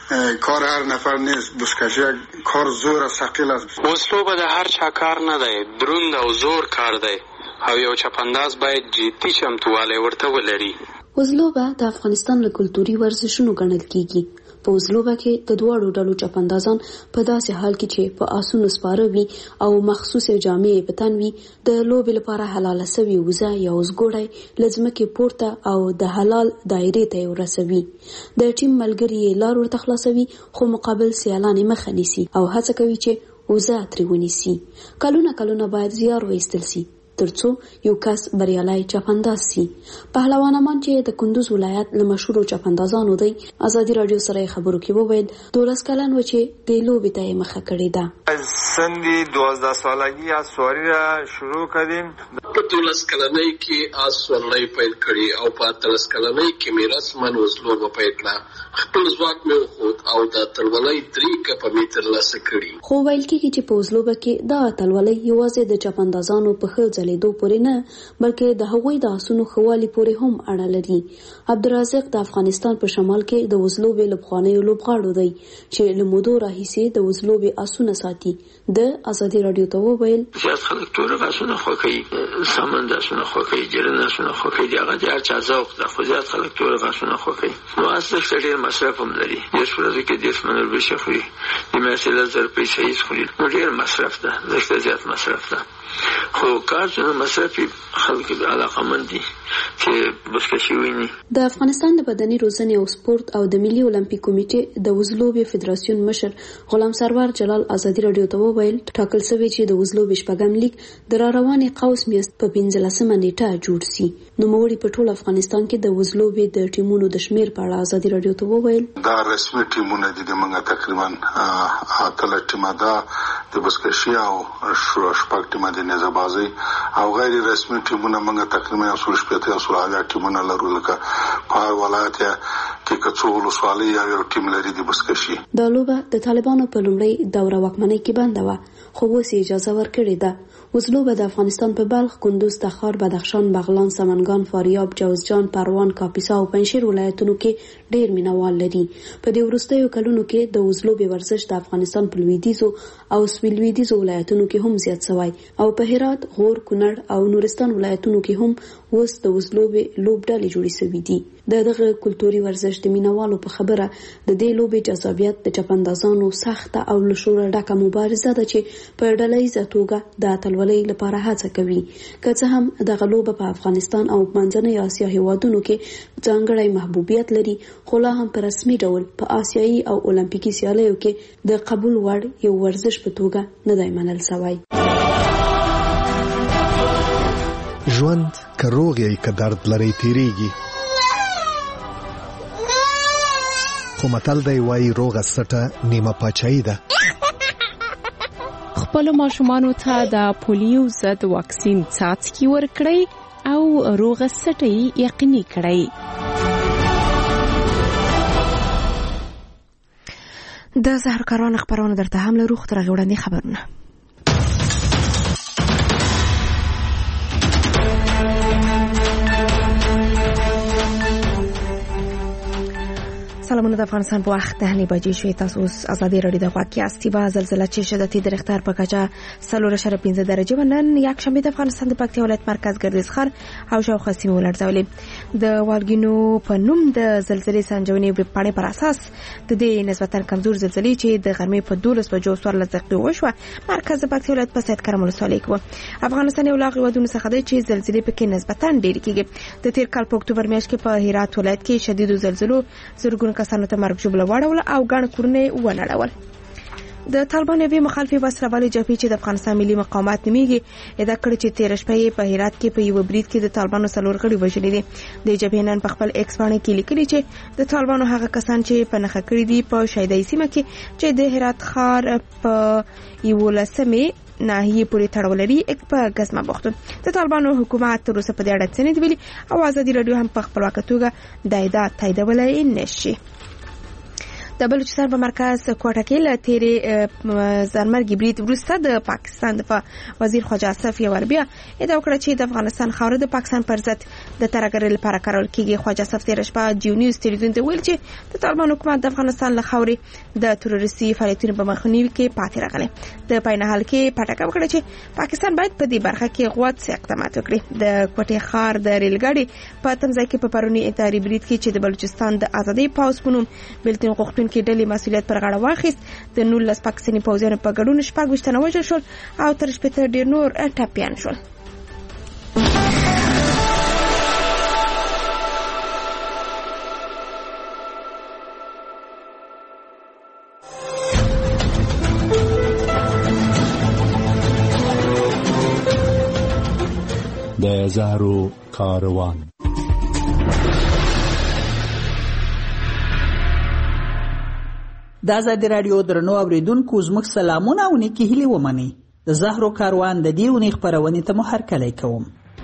کار هر نفر نیست، بسکشه کار زور و ثقیل است. وزلوبه د هر چا کار نه دی، دروند او زور کار دی او یو چاپانداز باید جدي چمتووالی ورته ولري. وزلوبه د افغانستان له کلتوري ورزشونو ګڼل کیږي. په وزلوبه کې د دواړو ډلو چاپاندازان په داسې حال کې چې په آسونو سپاره وي او مخصوصې جامې په تن وي د لوبې لپاره حلاله سوي وزه یا وزګوړی له ځمکې پورته او د حلال دایرې ته یې ورسوي. د ټیم ملګري یې لار ورته خلاصوي خو مقابل سیالان یې مخه نیسي او هڅه کوي چې وزه ترې ونیسي. کلونه باید زیار وایستل سي ترڅو یو کس بریالای چاپانداز سي. پهلوان امان چې د کندوز ولایت له مشهورو چاپاندازانو دی ازادي راډیو سره خبرو کې وویل 12 کلن و چې د لوبې ته مخه کړې ده. سندی 12 سالگی از سواری را شروع کردیم. په 12 کلنۍ کې آس سورلۍ پیل کړي او په 13 کلنۍ کې مې رسماً وزلوبه پیل کړه. خپل ځواک مې وښود او د تلولۍ 3 کپه مې ترلاسه کړي. خو ویل کېږي چې په وزلوبه کې دا تلولۍ یوازې د چاپاندازانو په ښه ځلېدو پورې نه بلکې د هغوی د آسونو ښه والي پورې هم اړه لري. عبدالرزاق د افغانستان په شمال کې د وزلوبې له پخوانیو لوبغاړو دی چې له مودو راهیسې د وزلوبې آسونه ساتي. د ازادي راډیو ته وویل زیات خلک ټول آسونه خوښوي، سمند آسونه خوښوي، جرن آسونه خوښوي، هغه د هر چا ذوق ده خو زیات خلک ټول آسونه خوښوي. نو اصل څه ډېر مصرف هم لري. د ورځې کې 10 منو روپۍ خوري، د میاشتې 1000 روپۍ صحیح خوري. نو ډېر مصرف ده، زیات مصرف ده. خو کار څنګه مصرف خلک علاقمند دي چې بسکشي ویني. د افغانستان د بدني روزنې او سپورت او د ملي اولمپیک کمیټې د وزلوبې فدراسیون مشر غلام سرور جلال ازادي راډیو ته وویل ټاکل شوی چې د وزلوبې شپږم لیګ د راروانې قوس میاشت په 15 نیټه جوړ سي. نوموړي په ټول افغانستان کې د وزلوبې د ټیمونو د شمیر په اړه ازادي راډیو ته وویل دا رسمي ټیمونه دي د منګه تقریبا 8 ټیمه ده د بسکشي او شپږ ټیمه د نزبازي او غیر رسمي ټیمونه منګه تقریبا 15 ټیمونه لرو لکه په ولایت کې کڅوړو سوالي یو ټیم لري د بسکشي. دا لوبه د طالبانو په لومړی دوره واکمنۍ کې بنده و خو اوس اجازه ورکړې ده. وزلو به د افغانستان په بلخ، کندوز، تخار، بدخشان، بغلان، سمنګان، فاریاب، جوزجان، پروان، کاپیسا او پنجشیر ولایتونو کې ډیر مینوال لري. په دې وروستیو کلونو کې د وزلوبې ورزش د افغانستان په لویدیځو او سویل لویدیځو ولایتونو کې هم زیات شوی او په هرات، غور، کونړ او نورستان ولایتونو کې هم اوس د وزلوبې لوبډلې جوړې شوې دي. دغه کلتوري ورزش د مینوالو په خبره د دې لوبې جذابیت د چپندازانو سخته او له شوره ډکه مبارزه ده چې په ډلهییزه توګه د اتلولۍ لپاره هڅه کوي. که څه هم دغه لوبه په افغانستان او منځنۍ اسیا هیوادونو کې ځانګړی محبوبیت لري، خو لا هم په رسمي ډول په آسیایي او اولمپیکي سیالیو کې د قبول وړ یو ورزش په توګه نه دی منل شوی. ژوند که روغ یې که درد لري تیریږي، خو متل دی وایي روغه سټه نیمه پاچاهي ده. خپل ماشومانو ته د پولیو ضد واکسین څاڅکي ورکړئ او روغه سټه یقیني کړئ. د سحر کاروان خبرونه درته هم لرو، خو تر هغې وړاندې خبرونه. سلامونه. د افغانستان په وخت 9 بجې شوې. تاسو اوس ازادي رادیو د غواکي استیبا زلزلہ چې شدتي د رختار په کچه 4.5 درجه ونن یک شنبه د افغانستان د پکتیا ولایت مرکز ګردیز خر او شاوخوا سیمې ولړزولې. د والګینو په نوم د زلزلې سنجونې ویبپاڼې پر اساس د دې نسبتا کمزور زلزلې چې د غرمې په 12 بجو 14 دقیقې وشوه مرکز د پکتیا ولایت په سید کرم ولسوالۍ کې. افغانستان یو لاغ هیوادونو څخه دی چې زلزلې پکې نسبتا ډېرې کېږي. د تیر کال په اکتوبر میاشت کې په هرات ولایت کې شدید زلزلو زرګونه کسانو ته مرګ ژوبله واړول او ګڼ کورونه ونړول. د طالبان یوې مخالفې وسلوالې جبهې چې د افغانستان ملي مقاومت نومیږي ادعا کړې چې تېره شپه په هرات کې په یو برید کې د طالبانو 4 غړي وژلي دي. د جبهې نن په خپل ایکس باندې کې لیکلي چې د طالبانو هغه کسان چې په نښه کړي دي په شیدای سیمه کې چې د هرات ښار په 11 ناحیه پورې تړاو لري په غزمه بوختون. د طالبانو حکومت تر اوسه په دې اړه څه نه دی ویلي او ازادي رادیو هم په خپلواکه توګه د ادعا تاییدولی نشي. د بلوچستان په مرکز کوټه کې له تیرې ځانمرګي برید وروسته د پاکستان دفاع وزیر خواجه اصف یواربیا ادعا وکړه چې د افغانستان خاوره د پاکستان پر ضد د ترهګرۍ لپاره کارول کېږي. خواجه اصف تېره شپه جیو نیوز تلویزیون ته ویل چې د طالبان حکومت د افغانستان له خاورې د تروریستي فعالیتونو په مخنیوي کې پاتې راغلی. د پاینهال کې پټکه وکړه چې پاکستان باید په دې برخه کې غوڅ اقدامات وکړي. د کوټې ښار د ریلګاډي په تمځای کې په پرونی انتحاري برید کې چې د بلوچستان د ازادۍ پوځ په نوم بلتون غوښتونکي کې ډلې مسؤلیت پر غاړه واخیست. د 19 پاکستاني پوځیانو په ګډون 26 تنه وژل شول او تر 80 ډیر نور ټپیان شول. د زهرو کاروان. د ازادي رادیو درنو اوریدونکو زموږ سلامونه او نیکی هیلې ومنئ. د زهرو کاروان د دې اونۍ خپرونې ته مو هرکلی کوم.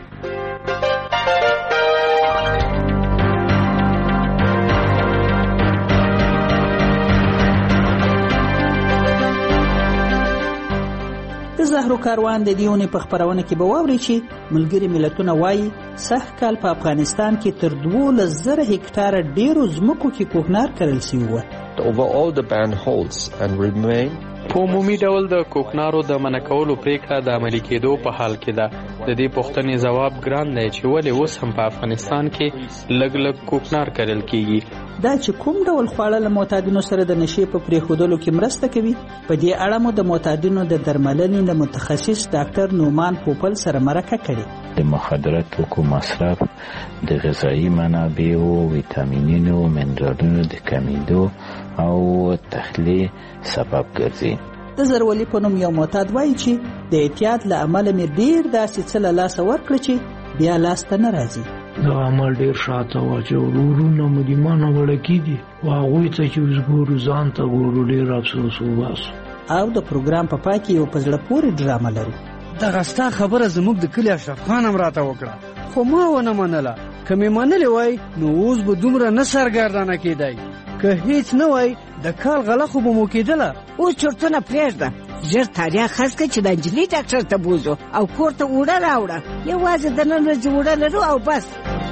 د زهرو کاروان د دې اونۍ په خپرونه کې به واورئ چې ملګري ملتونه وایي سږ کال په افغانستان کې تر 12,000 هکټاره ډیرو ځمکو کې کوکنار کرل شوي وو. Overall, the ban holds and remain. په عمومي ډول د کوکنارو د منع کولو پریکړه د عملي کېدو په حال کې ده. د دې پوښتنې ځواب ګران دی چې ولې اوس هم په افغانستان کې لږ کوکنار کرل کیږي. دا چې کوم ډول خواړه له معتادینو سره د نشې په پرېښودلو کې مرسته کوي، په دې اړه مو د معتادینو د درملنې د متخصص ډاکټر نومان پوپل سره مرکه کړې. د مخدره توکو مصرف د غذایی منابعو، ویټامینونو، منرالونو د کمیدو او تخلیه سبب ګرځي. د زرولي په نوم یو معتاد وایي چې د اعتیاد له امله مې ډیر داسې څه له لاسه ورکړه چې بیا لاسته نه راځي. دا عمل ډیر شاته و چې ورورونه مو د مانه وړکې دي او هغوی ته چې اوس ګورو ځان ته ګورو ډیر افسوس وباسو. او د پروګرام په پای کې یو په زړه پورې ډرامه لرو. دغه ستا خبره زموږ د کلي اشرف خان هم راته وکړه، خو ما ونه منله. که مې منلې وای نو اوس به دومره نه سرګردانه کېدی. که هیڅ نه وای د کال غله خو به مو کېدله. اوس چرتونه پرېږده، ژر تاریخ خاص کړه چې د نجلۍ ډاکټر ته بوزو او کور ته اوړه راوړه. یوازې د نن ورځې اوړه لرو او بس.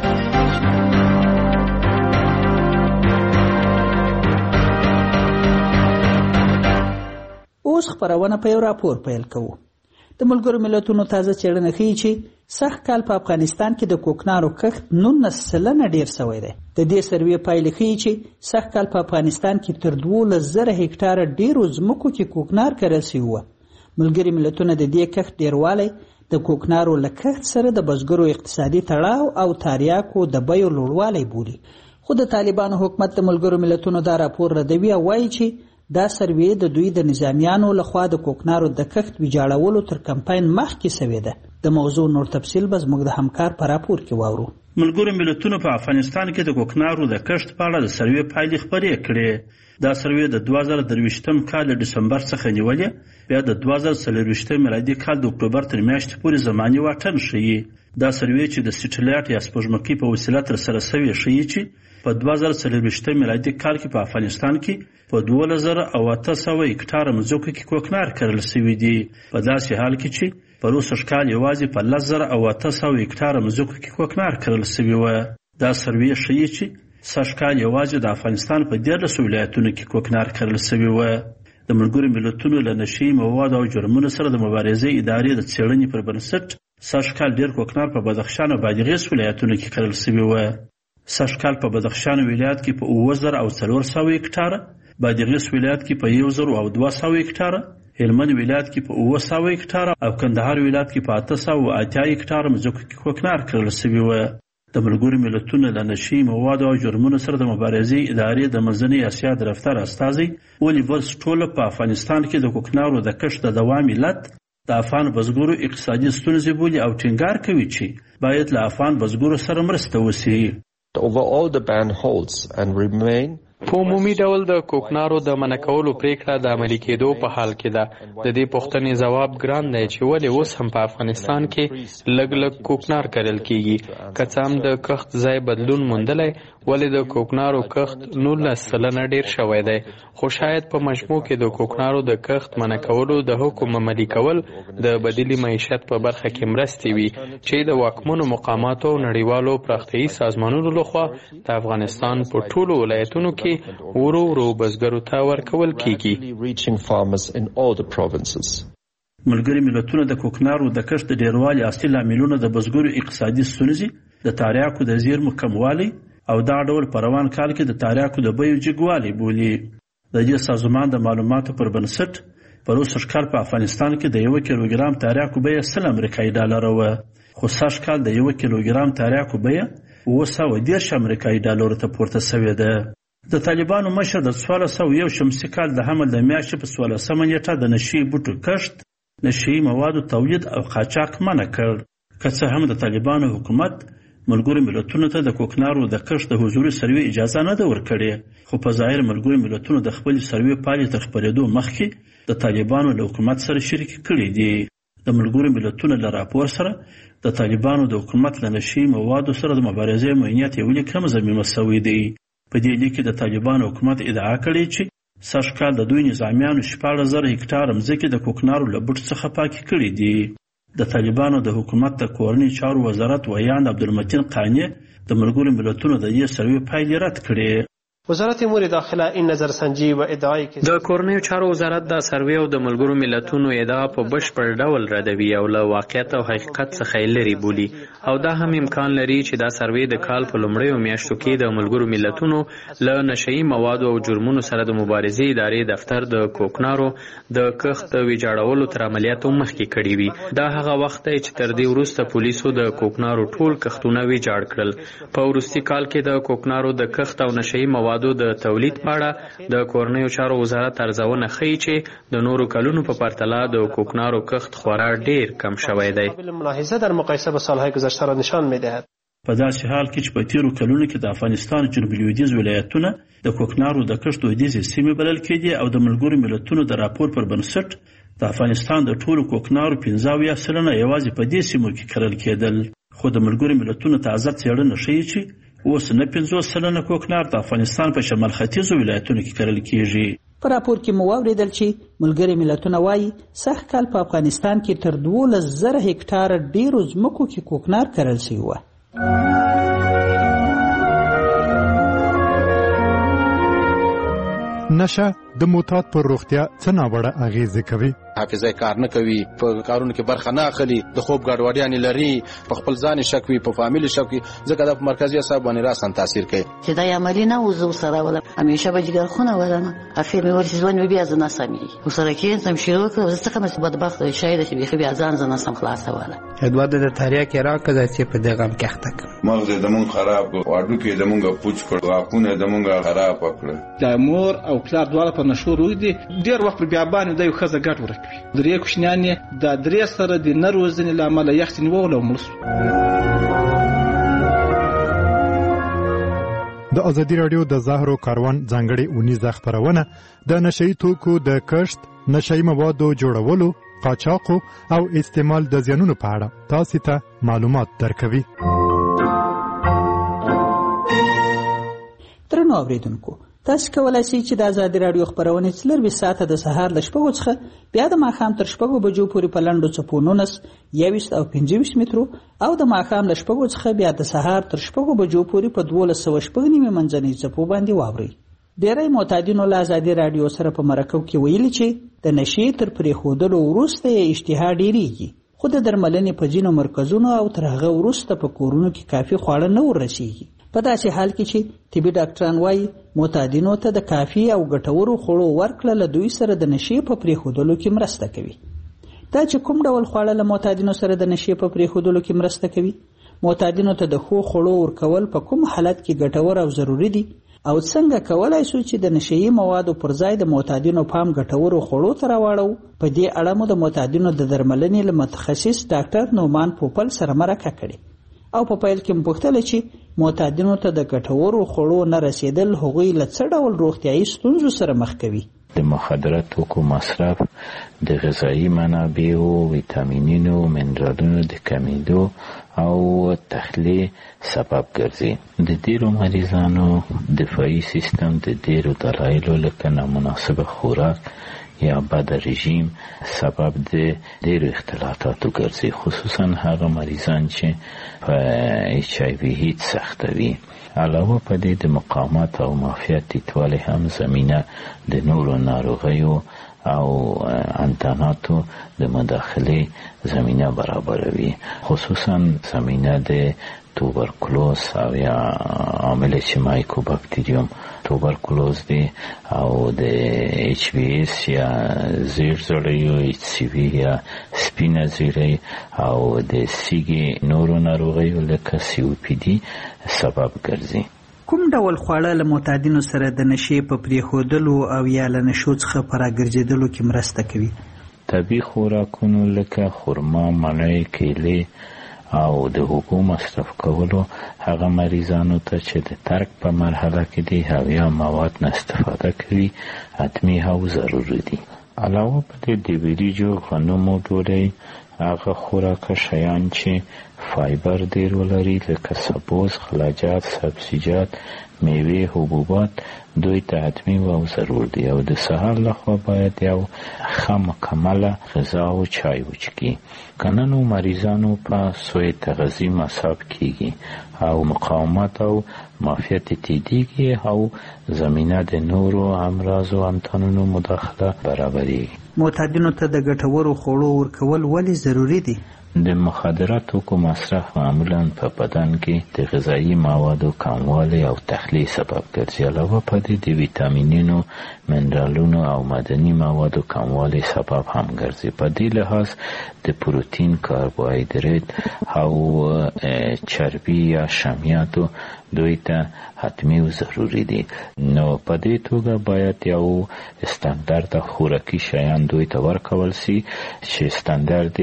اوس خبرونه په یو راپور پیل کوو. د ملګرو ملتونو تازه څېړنه ښیي چې سږ کال په افغانستان کې د کوکنارو کښت 19% ډیر شوی دی. د دې سروې پایلې ښیي چې سږ کال په افغانستان کې تر 12,000 هکټاره ډیرو ځمکو کې کوکنار کرل شوي وو. ملګري ملتونه د دې کښت ډیروالی د کوکنارو له کښت سره د بزګرو اقتصادي تړاو او تریاکو د بیو لوړوالی بولي. خو د طالبانو حکومت د ملګرو ملتونو دا راپور ردوي او وایي چې دا سروې د دوی د نظامیانو لخوا د کوکنارو د کښت ویجاړولو تر کمپاین مخکې شوې ده. د موضوع نور تفصیل به زموږ د همکار په راپور کې واورو. ملګرو ملتونو په افغانستان کې د کوکنارو د کښت په اړه د سروې پایلې خپرې کړې. دا سروې د 2023 کال د دسمبر څخه نیولې، بیا د 2024 میلادي کال د اکتوبر تر میاشتې پورې زماني واټن ښیي. دا سروې چې د سټلایټ یا سپوږمکۍ په وسیله ترسره شوې ښیي چې په 2024 میلادي کال کې په افغانستان کې په 2800 هکټاره مځکو کې کوکنار کرل شوي دي. په داسې حال کې چې په روسش کال یوازې په 10,800 هکټاره مځکو کې کوکنار کرل شوي وو. دا سروې ښیي چې سږ کال یوازې د افغانستان په 13 ولایتونو کې کوکنار کرل شوي وو. د ملګرو ملتونو له نشي موادو او جرمونو سره د مبارزې ادارې د څېړنې پر بنسټ سږ کال ډیر کوکنار په بدخشان او بادغیس ولایتونو کې کرل شوي وو. سږ کال په بدخشان ولایت کې په 4,400 هکټاره، بادغیس ولایت کې په 1,200 هکټاره، هلمند ولایت کې په 900 هکټاره او کندهار ولایت کې په 880 هکټاره مځکو کې کوکنار کرل شوي وو. د ملګرو ملتونو له نشي موادو او جرمونو سره د مبارزې ادارې د منځنۍ اسیا د دفتر استازی اولیور سټولپ په افغانستان کې د کوکنارو د کښت د دوام علت د افغان بزګرو اقتصادي ستونزې بولي او ټینګار کوي چې باید له افغان بزګرو سره مرسته وشي. Overall, the ban holds and remain په عمومي ډول د کوکنارو د منع کولو پریکړه د عملي کېدو په حال کې ده. د دې پوښتنې ځواب ګران دی چې ولې اوس هم په افغانستان کې لږ کوکنار کرل کیږي. که څه هم د کښت ځای بدلون موندلی، ولې د کوکنارو کښت 19% ډیر شوی دی. خو شاید په مجموع کې د کوکنارو د کښت منع کولو د حکم عملي کول د بدیلي معیشت په برخه کې مرستې وي چې د واکمنو مقاماتو او نړیوالو پراختیایي سازمانونو لخوا د افغانستان په ټولو ولایتونو کې ورو ورو بزګرو ته ورکول کیږي. ملګري ملتونه د کوکنارو د کښت د ډیروالي اصلي لاملونه د بزګرو اقتصادي ستونزې، د تریاکو د زیرمو کموالی او دا ډول په روان کال کې د تریاکو د بیو جګوالی بولي. د دې سازمان د معلوماتو پر بنسټ په روسش کال په افغانستان کې د 1 کیلوګرام تریاکو بیه 100 امریکایي ډالر وه، خو سږ کال د 1 کیلوګرام تریاکو بیه 910 امریکایي ډالر ته پورته شوې ده. د طالبانو مشر د 1401 شمسي کال د حمل د میاشتې په 14 نیټه د نشي بوټو کښت، نشي موادو تولید او قاچاق منع کړ. که څه هم د طالبانو حکومت ملګرو ملتونو ته د کوکنارو د کښت د حضوري سروې اجازه نه ده ورکړې، خو په ظاهر ملګرو ملتونو د خپل سروې پایلې تر خپرېدو مخکې د طالبانو له حکومت سره شریکې کړې دي. د ملګرو ملتونو له راپور سره د طالبانو د حکومت له نشي موادو سره د مبارزې معینیت یو لیک هم ضمیمه شوی دی. په دې لیک کې د طالبانو حکومت ادعا کړې چې سږ کال د دوی نظامیانو 14,000 هکټاره مځکې د کوکنارو له بوټ څخه پاکې کړې دي. د طالبانو د حکومت د کورنۍ چارو وزارت ویاند عبدالمتین قانی د ملګرو ملتونو د دې سروې پایلې رد کړې. وزارت امور داخله این نظرسنجی و ادعای که د کورنیو چارو وزارت د سروې او د ملګرو ملتونو ادعا په بشپړ ډول ردوي او له واقعیت او حقیقت څخه لري بولي، او دا هم امکان لري چې دا سروې د کال په لومړیو میاشتو کې د ملګرو ملتونو له نشئی موادو او جرمونو سره د مبارزې ادارې دفتر د کوکنارو د کښت د ویجاړولو تر عملیاتو مخکې کړي وي. دا هغه وخت دی چې تر دې وروسته پولیسو د کوکنارو ټول کښتونه ویجاړ کړل. په وروستي کال کې د کوکنارو د کښت او نشئی موادو د تولید په اړه د کورنیو چارو وزارت ارزونه ښیي چې د نورو کلونو په پرتله د کوکنارو کښت خورا ډیر کم شوی دی. ملاحظه در مقایسه با سالهای گذشته را نشان می‌دهد. په داسې حال کې چې په تیرو کلونو کې د افغانستان جنوب لویدیځ ولایتونه د کوکنارو د کښت دودیزې سیمې بلل کېدې او د ملګرو ملتونو د راپور پر بنسټ د افغانستان د ټولو کوکنارو 15% یوازې په دې سیمو کې کرل کېدل. خو د ملګرو ملتونو تازه څېړنه ښیي چې اوس نه 50% کوکنار د افغانستان په شمال ختیځو ولایتونو کې کرل کیږي. په راپور کې مو واوریدل چې ملګري ملتونه وایي سږ کال په افغانستان کې تر 12,000 هکتاره ډیرو ځمکو کې کوکنار کرل شوی و. نشه د معتاد پر روغتیا څه ناوړه اغیزه کوي. حافظه کار نه کوي، په کارونو کې برخه نه اخلي، د خوب ګډوډیانې لري، په خپل ځان شک وي، په فامیل شک وي، ځکه د مرکزي اعصاب باندې راسن تاثیر کوي. چې دا عملی نه وزو سره ولا همیشه به جګر خونه ولنه اخر مې ورته ځوان بیا زنه سمي وسره کې سم شروع کړ زه څنګه مې بدبخت شاید چې بیا ځان زنه سم خلاص ولا ادوار د تاریخ کې راکړه چې په دغه کې تک مغز د مون خراب واډو کې د مونږه پوچ کړ واکونه د مونږه خراب کړ. د مور او پلار دواړه په نشو روي دي ډیر وخت بیا باندې د یو خزه ګټ ورکوي. درې کوښنیان د درې سره د نروزنې لامل یختنی وول او مرسو. د ازادي رادیو د زهرو کاروان ځانګړي اونیزه خبرونه د نشئی توکو د کښت، نشئی موادو جوړولو، قاچاقو او استعمال د زیانونو په اړه تاسو ته معلومات درکوي. درنو اوریدونکو، تاسو کولای شئ چې د ازادي رادیو خبرونه څلور ساعته د سهار ل 6 څخه بیا د ماښام تر 6 بجو پورې په لنډو څپو 19 او 25 مترو او د ماښام ل 6 څخه بیا د سهار تر 6 بجو پورې په 12:15 منځنۍ څپو باندې واورئ. ډیری معتادینو له ازادي رادیو سره په مرکو کې ویلي چې د نشې تر پرېښودلو وروسته یې اشتها ډیریږي، خو د درملنې په ځینو مرکزونو او تر هغه وروسته په کورونو کې کافي خواړه نه ورسیږي. په داسې حال کې چې طبي ډاکټران وایي معتادینو ته د کافي او ګټورو خوړو ورکړه له دوی سره د نشې په پرېښودلو کې مرسته کوي. دا چې کوم ډول خواړه له معتادینو سره د نشې په پرېښودلو کې مرسته کوي، معتادینو ته د ښو خوړو ورکول په کوم حالت کې ګټور او ضروري دي، او څنګه کولای شو چې د نشئی موادو پر ځای د معتادینو پام ګټورو خوړو ته راوړو. په دې اړه مو د معتادینو د درملنې له متخصص ډاکټر نومان پوپل سره مرکه کړې او په پیل کې مپوښتل چې معتادینو ته د ګټورو خوړو نه رسیدل هغوی له څه ډول روغتیایي ستونزو سره مخ کوي. د مخدره توکو مصرف د غذایی منابعو، ویټامینونو، منرالونو د کمیدو او تخلیه سبب ګرځي. د ډیرو مریضانو دفاعي سیستم د ډیرو دلایلو لکه نامناسب خوراک یا بد رژیم سبب د ډیرو اختلالاتو ګرځي، خصوصا هغه مریضان چې په ایچ آی وی هیڅ سختوي. علاوه په دې د مقاومت او معافیت ټیټوالی هم زمینه د نورو ناروغیو او انتاناتو د مداخلې زمینه برابروي، خصوصا زمینه د توبرکلوز او یا عامل چې مایکوباکتریوم توبرکلوز دی او د ایچ وی اس یا زیر زړیو ایچ سی وی یا سپینه زیړی او د سیګي نورو ناروغیو لکه سی او پی دی سبب ګرځي. کوم ډول خواړه له معتادینو سره د نشې په پرېښودلو او یا له نشو څخه په راګرځېدلو کې مرسته کوي؟ طبیعي خوراکونو لکه خرما، مڼې، کیلې او د اوبو مصرف کولو هغه مریضانو ته چې د ترک په مرحله کې دي او یا مواد نه استفاده کوي حتمي او ضروري دي. علاوه په دې د وریجو، غنمو ډوډۍ هغه خوراکه شیان چې فایبر ډیر ولري لکه سبوس، خلاجات، سبزیجات، میوې، حبوبات دوی ته حتمي او ضرور دي او د سهار لخوا باید یو ښه مکمله غذا او چای وڅښي. کنه نو مریضانو په سوی تغذیه مصاب کیږي او مقاومت او معافیت تیدیږي او زمینه د نورو امراض او امتحانونو مداخله برابري. معتادینو ته د ګټورو خوړو ورکول ولې ضروری دي؟ د مخدره توکو مصرف معمولا په بدن کې د غذایی موادو کموالی او تخلیه سبب ګرځي. علاوه په دې د ویټامینونو، منرالونو او معدني موادو کموالی سبب هم ګرځي. په دې لحاظ د پروتین، کاربوهایدریت او چربی یا شامیاتو دوی ته حتمی و ضروری دي. نو په دې توګه باید یو استاندارد خوراکي شیان دوی ته ورکول سي چې استاندارد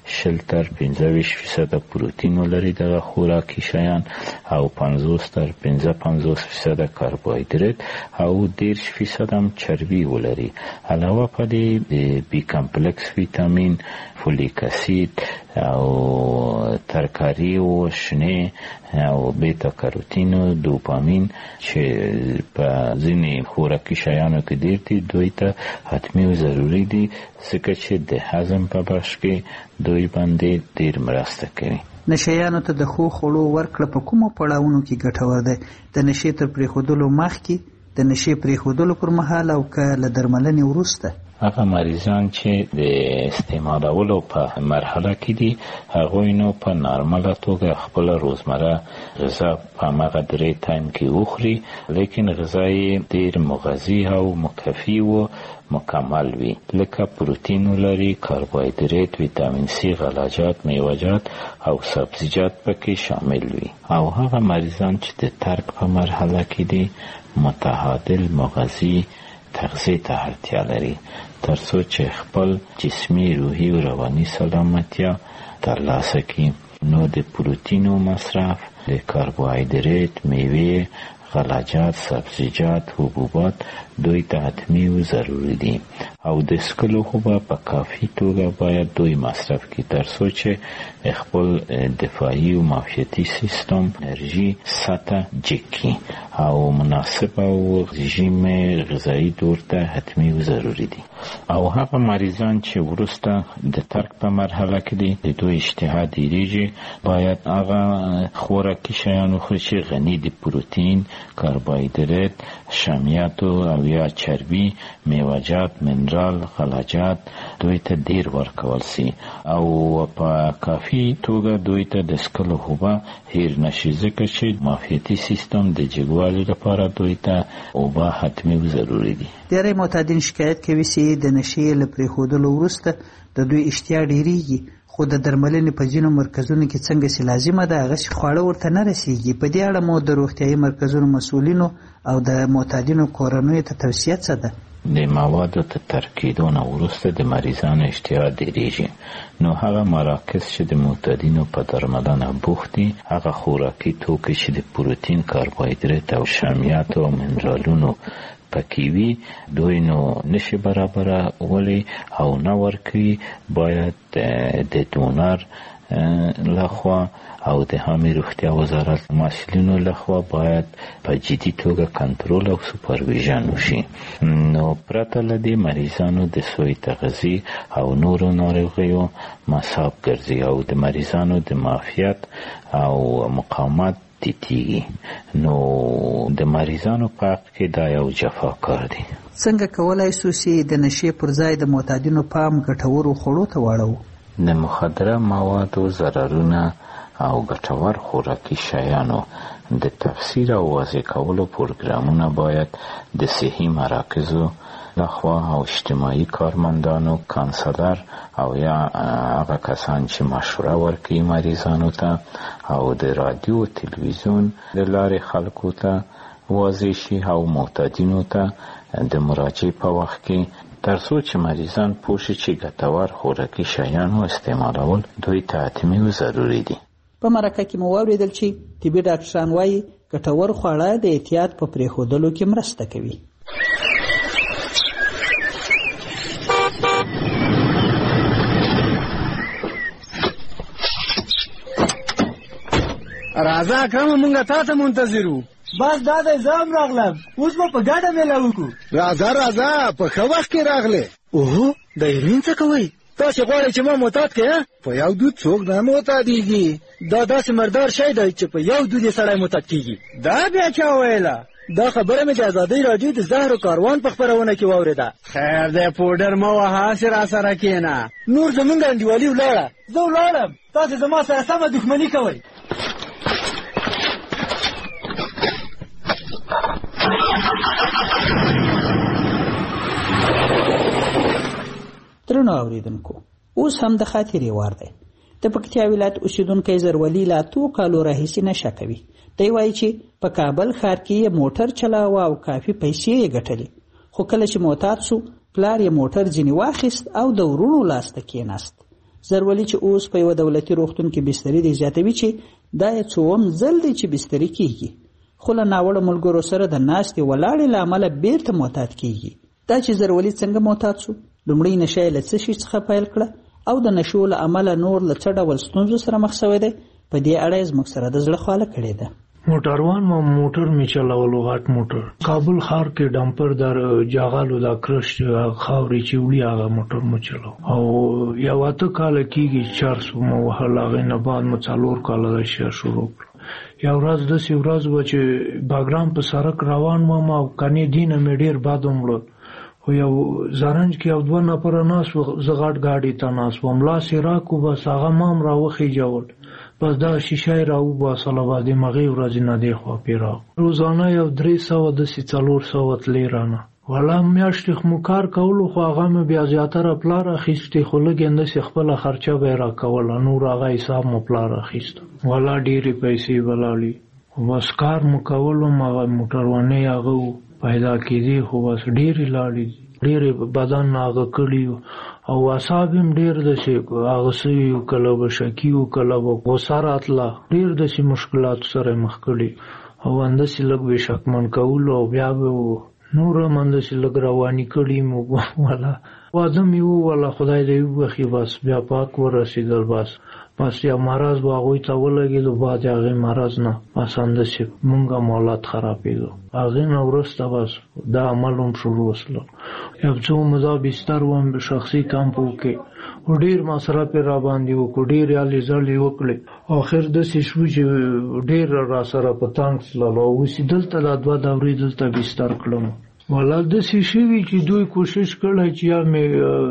15% پروتین ولري دغه خوراکي شیان او 50 تر 55% کاربوهایدریت او 10% هم چربی ولري. علاوه په دې د بی کمپلکس ویټامین، فولیک اسید او ترکاری او شنه او بیتا کاروتین پروتین او دوپامین چې په ځینې خوراکي شیانو کې ډېر دي دوی ته حتمي او ضروري دي ځکه چې د هضم په بخش کې دوی باندې ډېر مرسته کوي. نشیانو ته د ښو خوړو ورکړه په کومو پړاوونو کې ګټور دی؟ د نشې تر پرېښودلو مخکې، د نشې پرېښودلو پر مهال او که له درملنې وروسته؟ هغه مریضان چې د استعمالولو په مرحله کې دي هغوی نو په نارمله توګه خپل روزمره غذا په هغه درې ټایم کې وخوري، لیکن غذا یې ډېر مغذي او مکفي و مکمل وي، لکه پروتین ولري، کاربوهایدریت، ویتامین سی، غلجات، میوه‌جات او سبزیجات پکې شامل وي. او هغه مریضان چې د ترک په مرحله کې دي متعادل مغذي تغذیه ته اړتیا لري ترڅو چې خپل جسمي، روحي او رواني سلامتیا ترلاسه کړي. نو د پروتینو مصرف، د کاربوهایدریت، میوه، غلجات، سبزیجات، حبوبات دوی ته حتمي او ضروري دي او د څښلو اوبه په کافي توګه باید دوی مصرف کړي ترڅو چې خپل دفاعي او معافیتي سیستم انرژي سطح جګ کړي او مناسب او رژیم غذایی دور ته حتمي او ضروري دي. او هغه مریضان چې وروسته د ترک په مرحله کې دي د دوی اشتها ډیریږي باید هغه خوراکي شیان وخوري چې غني دي پروتین، کاربوهایدریت، شامیات او یا چربي، میوه‌جات، منرال، غلجات دوی ته ډیر ورکول سي او په کافي توګه دوی ته د څښلو اوبه هیر نشي ځکه چې معافیتي سیستم د جګوالي لپاره دوی ته اوبه حتمي او ضروري دي. ډېری معتادین شکایت کوي چې د نشې له پرېښودلو وروسته د دوی اشتها ډېریږي، خو د درملنې په ځینو مرکزونو کې څنګه چې لازمه ده هغسې خواړه ورته نه رسیږي. په دې اړه مو د روغتیایي مرکزونو مسؤلینو او د معتادینو کورنیو ته توصیه څه ده؟ د موادو ته ترک کېدو نه وروسته د مریضانو اشتها ډېرېږي، نو هغه مراکز چې د معتادینو په درملنه بوخت دي هغه خوراکي توکي چې د پروتین، کاربوهایدریت او شامیات او منرالونو پکې وي دوی نو نشي برابره ولی او نه ورکوي. باید د دونر لخوا او د عامه روغتیا وزارت مسؤلینو لخوا باید په جدي توګه کنټرول او سوپرویژن وشي. نو پرته له دې مریضانو د سوء تغذیه او نورو ناروغیو مصاب ګرځي او د مریضانو د معافیت او مقاومت تیتیږي. نو د مریضانو په حق کې دا یو جفاکار دی. څنګه کولای شو چې د نشې پر ځای د معتادینو پام ګټورو خوړو ته واړوو؟ د مخدره موادو ضررونه او ګټور خوراکي شیانو د تفسیر او واضح کولو پروګرامونه باید د صحي مراکزو لخوا او اجتماعي کارمندانو، کانسلر او یا هغه کسان چې مشوره ورکوي مریضانو ته او د رادیو او تلویزیون د لارې خلکو ته واضح شي او معتادینو ته د مراجعې په وخت کې ترڅو چې مریضان پوه شي چې ګټور خوراکي شیانو استعمالول دوی ته حتمي او ضروري دي. په مرکه کې مو واورېدل چې طبي ډاکټران وایي ګټور خواړه د احتیاط په پرېښودلو کې مرسته کوي. راځه اکرم مونږ تا ته منتظر وو. بس دا د زام راغلم، اوس به په ګډه میله وکړو. راځه په ښه وخت کې راغلې. اوهو د ایرین څه کوئ؟ تاسې غواړئ چې ما معتاد کړې؟ په یو دود څوک نه معتادېږي. دا داسې مردار شی دی چې په یو دود یې سړی معتاد کېږي. دا بیا چا ویله؟ دا خبره مې د ازادۍ راډیو د زهرو کاروان په خپرونه کې واورېده. خیر دی پوډر مه وهه، هسې راسره کښېنه. نور زمونږ انډیوالي ولاړه، زه ولاړم، تاسې زما سره سمه دښمني کوئ. درنو اوریدونکو، اوس هم د خاطرې وار دی. د پکتیا ولایت اوسیدونکی زرولي لا 2 کالو راهیسې نشه کوي. دی وایي چې په کابل ښار کې یې موټر چلاوه او کافي پیسې یې ګټلې، خو کله چې معتاد سو پلار یې موټر ځینې واخیست او د ورونو لاس ته کېناست. زرولي چې اوس په یوه دولتي روغتون کې بستري دی زیاتوي چې دا یې څوم ځل دی چې بستري کېږي، خو له ناوړه ملګرو سره د ناستې ولاړې له امله بیرته معتاد کېږي. دا چې زرولي څنګه معتاد سو، لومړی نشه یې له څه شي څخه پیل کړه او د نشو له امله نور له څه ډول ستونزو سره مخ شوی دی، په دې اړه یې زموږ سره د زړه خواله کړې ده. موټروان ما موټر می چلاولو غټ موټر کابل ښار کې ډمپر در جاغالو دا کرش خاوري چې وړي هغه موټر مو چلاو او یا واته کال کېږي 400 مو وهل هغه نه بعد مو 4 کال دا شي شروع یا ورځ د سی ورځ و چې باګرام په سړک روان و ما کني دینه مې ډیر بادوم لور خو یو زرنج کې او 2 نفر ناس زغړ گاډي ته ناس وملا سیرا کو بس هغه مام راوخی جوړ بس دا شیشه راو با صلوات مغي ورځ نه دی خو پیرا روزانه یو 300 د 400 تلیرانه ولا میاشتې خو کار کولو خو هغه مې بیا زیاتره پلار اخیستې خو لګنده سي خپل خرچه به را کوله نور هغه حساب مو پلار اخیست ولا ډېری پیسې ولالي بس کار مو کولو ما موټرونه هغه پیدا کیږي خو بس ډېری لاړې ډېری بدن هغه کړی او اصحاب هم ډېر د شي هغه سوي کله بشکیو کله وساراتلا ډېر د شي مشکلات سره مخ کړي او اندسي لګ بشکمن کولو او بیا نور مندسي لګ رواني کړي مو ولا وازم یو ولا خدای دې وخی بس بیا پاک ورسېدل بس یا مرز واغوي ته ولګېدو بعد هغه مرز نه پسند شي مونږه مولات خرابېدو هغه نو ورسته بس دا عملوم شروع وسلو یو څو مزه بستر وم به شخصي کمپو کې ډیر مصرف را باندې وکړ ډیر علي زړی وکړي اخر د شیشو چې ډیر را سره پتانګ سلو وسیدل ته د 2 دورې دلته بستر کړم ولل د شیشوي چې دوی کوشش کړی چې یا مې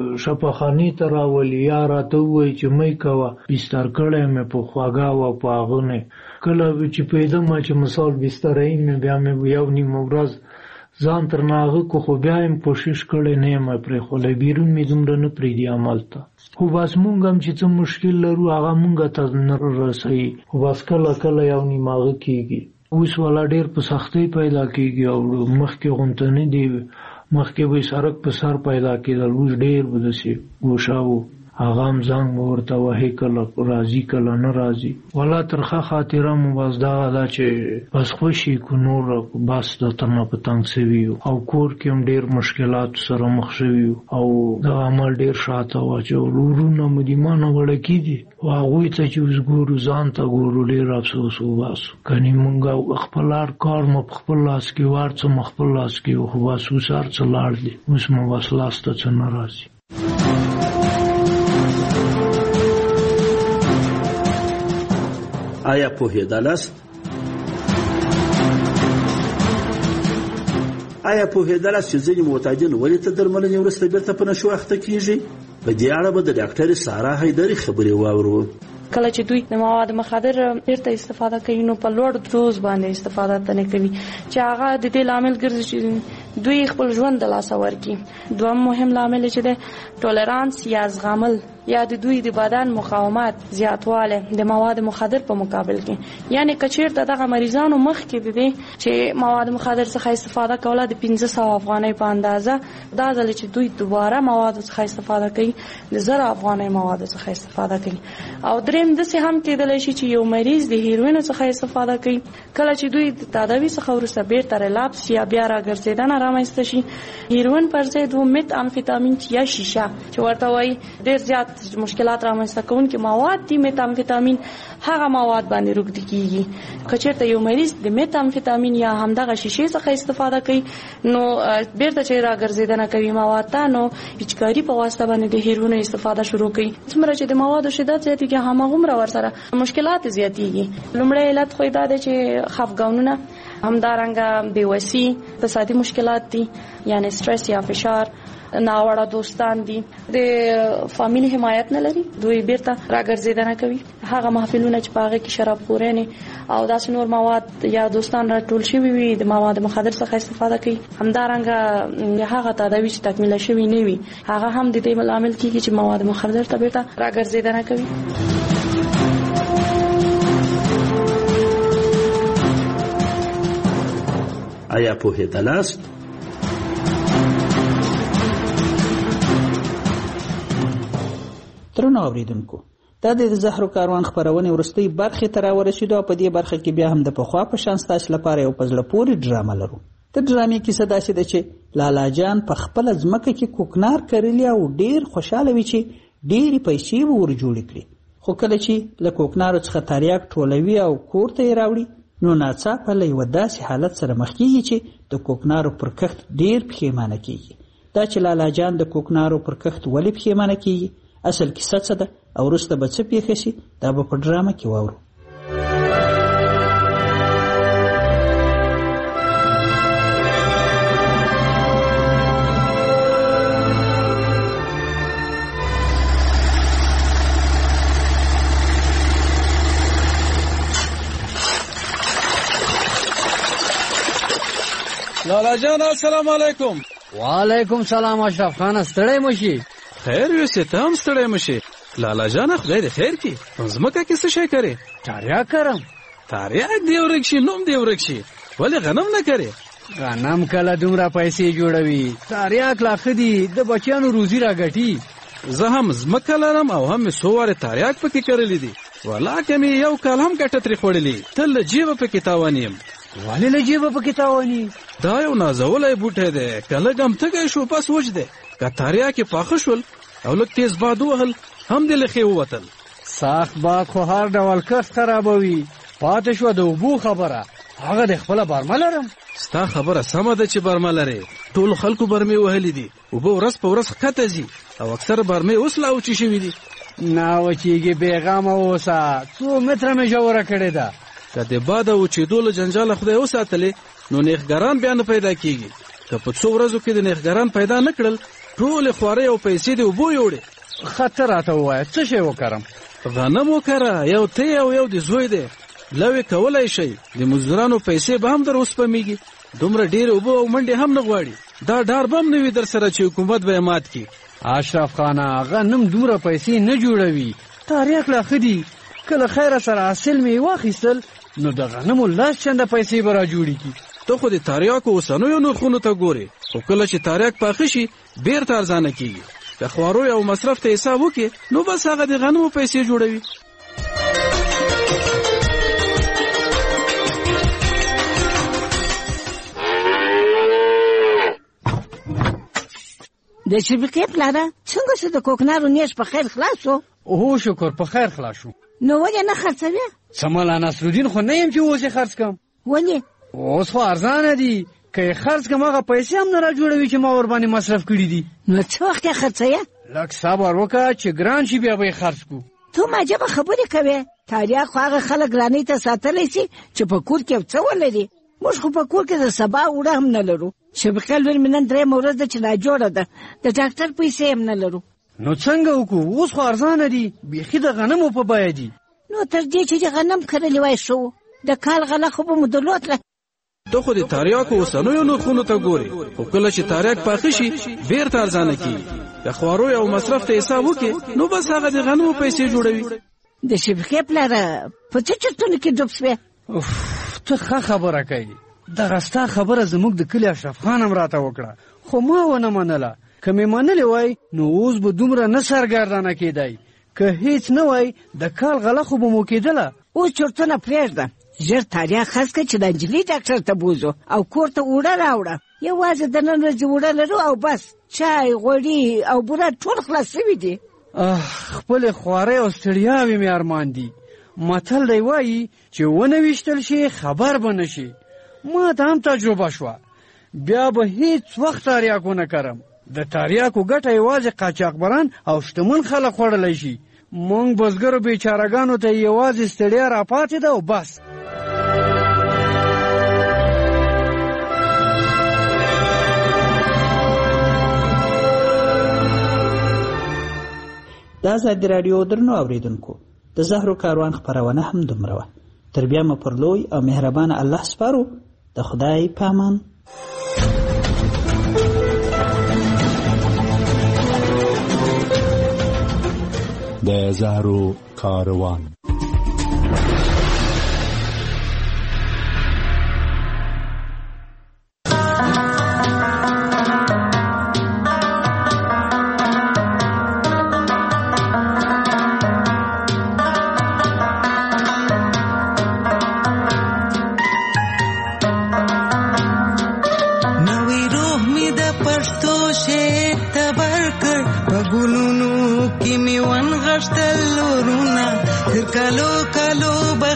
شپخانی ته راولي یا راته وای چې مې کوا بستر کړی مې په خواګه او په غونه کله چې پیدا ما چې مثال بسترې مې بیا مې یو نیم ورځ ځان تر ناغه کو خو بیا هم کوشش کړی نه مې پرې خو له بیرون مې دومره نه پرې دی عمل ته خو بس مونږ هم چې څه مشکل لرو هغه مونږ ته نه رسي خو بس کله یو نیماغه کیږي اوس ولا ډیر په سختۍ پیدا کیږي او مخکې غونته نه دی مخکې به سړک په سر پیدا کېدل اوس ډیر بدسي ګوښاو هغه هم زنګ ورته وهي کله راضي کله نه راضي ولا ترخه خاطره مو بس دا چې بس خوشي کو نور بس د تنه پتنګ سوي او کور کې هم ډیر مشکلات سره مخ شوي او دا عمل ډیر شاته واچو ورونه مدیمانه وړکی دي او هغه ته چې وګورو ځان ته ګورو ډیر افسوس وباسو کني مونږ خپل کار مو خپل لاس کې ورڅ خپل لاس کې خو واسو سر څلار دي اوس مو وسلاسته څه ناراضي آیا پوهېدلاست چې ځینې معتادین ولې تر درملنې وروسته بیرته په نشو اخته کیږي؟ په دې اړه به د ډاکټر سارا حیدري خبرې واورو. کله چې دوی د مواد مخدر بیرته استفاده کوي نو په لوړ دوز باندې استفاده نه کوي چې هغه د دې لامل ګرځي چې دوی خپل ژوند د لاسه ورکړي. دویم مهم لامل چې د ټولرانس یا زغمل یا د دوی د بدن مقاومت زیاتواله د مواد مخدر په مقابل کې یعنی کچیر دغه مریضانو مخ کې دي چې مواد مخدر څخه استفاده کوله د 1500 افغانۍ په اندازه دا ځل چې دوی دوباره مواد څخه استفاده کوي د 1000 افغانۍ مواد څخه استفاده کوي. او دریم د څه هم کېدلی شي چې یو مریض د هیروین څخه استفاده کوي کله چې دوی د تداوی څخه ورسته بیرته ریلاپس یا بیا راګرځیدنه رامنځته شي هیروین پر ځای د میت امفیتامین یا شیشه چې ورته وایي ډیر زیات مشکلات رامنځته کوونکي مواد دي. میت امفیتامین هغه مواد باندې روږدي کیږي. کچېرته یو مریض د میت امفیتامین یا همدغه شیشې څخه استفاده کوي نو بیرته چې راګرځیدنه کوي مواد ته نو پیچکاری په واسطه باندې د هیروین استفاده شروع کوي. څومره چې د موادو شدت زیاتېږي هماغومره ورسره مشکلات زیاتېږي. لومړی علت خو دا دی چې خفګانونه همدارنګه بېوسي اقتصادي مشکلات دي یعنی سټرس یا فشار ناوړه دوستان دي د فامیلی حمایت نه لري دوی بیرته راګرځیدنه کوي. هغه محفلونه چې پاغه کې شراب خورنه او داسې نور مواد یا دوستان راټول شوي وي د مواد مخدر څخه استفاده کوي. همدارنګه هغه تداوی چې تکمیل شوی نه وي هغه هم د دې عامل کیږي چې مواد مخدر ته بیرته راګرځیدنه کوي. آیا پوهېدلاست؟ درنو اوریدونکو دا د زهرو کاروان خبرونه ورستۍ برخه ته راورسېدو په دې برخه کې بیا هم د پخوا په شان ستاسو لپاره یو پزله پوری ډرامه لرو. د ډرامې کیسه داسې ده چې لالا جان په خپل ځمکه کې کوکنار کړلی او ډیر خوشاله وي چې ډېری پیسې ور جوړ کړي. خو کله چې له کوکنارو څخه تریاک ټولوي او کور ته یې راوړي نو ناڅاپه له یوه داسې حالت سره مخ کېږي چې د کوکنارو پر کښت ډېر پښیمانه کېږي. دا چې لالا جان د کوکنارو پر کښت ولې پښیمانه کېږي، اصل کیسه څه ده او وروسته به څه پېښه شي، دا به په ډرامه کې واورو. لالا جان السلام علیکم. وعلیکم سلام اشرف خان، ستړی مشي؟ خیر یوسې ته هم ستړی مشي. لالا جان خدای دې خیر کړي. په ځمکه کې څه شی کرې؟ تاریاک کرم. تاریاک دې ورک شي، نوم دې ورک شي، ولې غنم نه کرې؟ غنم کله دومره پیسې جوړوي، تاریاک لا ښه دي، د بچیانو روزي راګټي. زه هم ځمکه لرم او هم مې څو وارې تاریاک پکې کرلی دي، ولاکه مې یو کال هم ګټه ترې خوړلې. تل له جیبه پکې تاوان یم. ولې له جیبه پکې تاواني؟ دا یو نازولی بوټی دی، که لږ هم تږی شو پس وچ دی، که تاریاک یې پاخه شول او لږ تیز باد ووهل هم دې له ښې ووتل. سخت باد خو هر ډول کښت خرابوي. پاتې شوه د اوبو خبره، هغه د خپله برمه لرم. ستا خبره سمه ده چې برمه لرې. ټولو خلکو برمې وهلې دي، اوبه ورځ په ورځ ښکته ځي او اکثره برمې اوس لا وچې شوي دي. نه وچېږي، بېغمه اوسه، 2 متره مې ژوره کړې ده. که د باد او وچېدو له جنجاله خدای وساتلې نو نیښګران بیا نه پیدا کېږي. که په 2 ورځو کې د نیښګران پیدا نه کړل، ټولې خوارۍ او پیسې د اوبو یوړې. ښه ته راته ووایه څه شی وکرم؟ غنم وکره، یو ته او یو د زوی دی. لوی کولی شئ، د مزدورانو پیسې به هم در وسپمیږي. دومره ډېرې اوبه او منډې هم نه غواړي. دا ډار به هم نه وي در سره چې حکومت به یې مات کړي. اشرف خانه، غنم دومره پیسې نه جوړوي، تاریاک لا ښه دي. که له خیره سره حاصل مې واخیستل نو د غنمو 10 چنده پیسې به را جوړې کړي. ته خو د تاریاکو اوسنیو نرخونو ته ګورې، خو کله چې تاریاک پاخه شي بیرته ارزانه کېږي. که خواروی او مصرف ته حساب وکړي نو بس هغه د غنمو پیسې جوړوي. د شبکې پلاره څنګه چې د کوکنارو نیش په خیر خلاص شو؟ اوه شکر په خیر خلاص شو. نو ولې نه خرڅوې؟ څه مولا نصرالدین خو نه یم چې اوس یې خرڅ کړم. ولې؟ اوس خو ارزانه دي، که یې خرڅ کړم هغه پیسې هم نه را جوړوي چې ما ورباندې مصرف کړي دي. نو څه وخت یې خرڅوې؟ لږ صبر وکړه چې ګران شي بیا به یې خرڅ کړو. ته معجبه خبرې کوې. تاریاک خو هغه خلک ګرانۍ ته ساتلی شي چې په کور کې یو څه ولري. موږ خو په کور کې د سبا اوړه هم نه لرو. شبکه لور مې نن 3 ورځ ده چې ناجوړه ده، د ډاکټر پیسې هم نه لرو. نو څنګه وکړو؟ اوس خو ارزانه دي، بیخي د غنمو په بیه دي. نو تر دې چې غنم کرلی وای شو، د کال غله خو به مو درلودله. ته خو د تاریاکو اوسنیو نرخونو ته ګورې، خو کله چې تاریاک پاخه شي بیرته ارزانه کېږي. که خواروی او مصرف ته حساب وکړي نو بس هغه د غنمو پیسې جوړوي. د شبکې پلاره په څه چرتونو کې ډوب شوې؟ ته ښه خبره کوي. دغه ستا خبره زموږ د کلي اشرف خان هم راته وکړه، خو ما ونه منله. که مې منلې وای نو اوس به دومره نه سرګردانه کېدی. که هیڅ نه وای د کال غله خو به مو کېدله. اوس چرتونه پرېږده، ژر تاریاک خرڅ کړه چې د نجلۍ ډاکټر ته بوځو او کور ته اوړه راوړه. یوازې د نن ورځې اوړه لرو او بس. چای، غوړي او بوره ټول خلاص شوي دي. خپلې خوارۍ او ستړیاوې مې ارمان دي. متل دی وایي چې ونه ویشتل شي خبر به نه شي. ما ته هم تجربه شوه، بیا به هیڅ وخت تاریاک ونه کرم. د تاریاکو ګټه یوازې قاچاقبران او شتمن خلک خوړلی شي. مونږ بزګرو بیچارهګانو ته یوازې ستړیا راپاتې ده او بس. د ازادي راډیو درنو اوریدونکو، د زهرو کاروان خپرونه هم دومره وه. تر بیا مو پر لوی او مهربانه الله سپارو. د خدای په امان. د زهرو کاروان.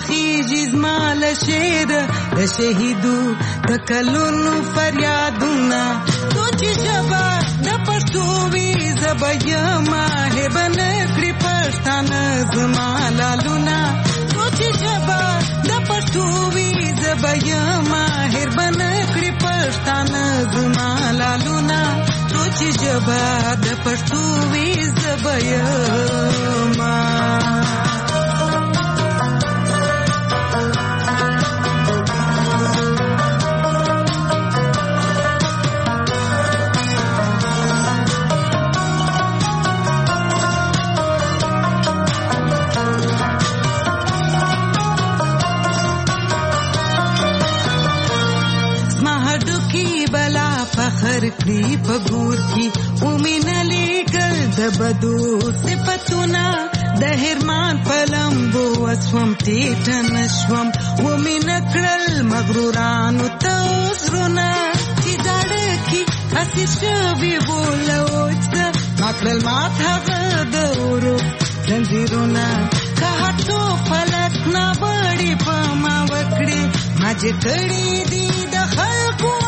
خیږي زما له شعر د شهیدو د کلونو فریادونه تو چې ژبه د پښتو وي زه به یمه هیبه نه کړي پښتانه زما لالونه تو چې ژبه د پښتو وي زه به یمه هیبه نه کړي پښتانه زما لالونه تو چې ژبه د پښتو وي زه به یمه فخر کړی په ګور کې ومنه لګل د بدو صفتونه د هرمان په لمبو وسوم ټیټ نشوم ومنه کړل مغرورانو ته زرونه چې داړه کې هسې شوي بولوچ مکړل مات هغه د اورو زنځیرونه که هټو فلک نه بړې په ما وکړې ما چې کړي دي د خلکو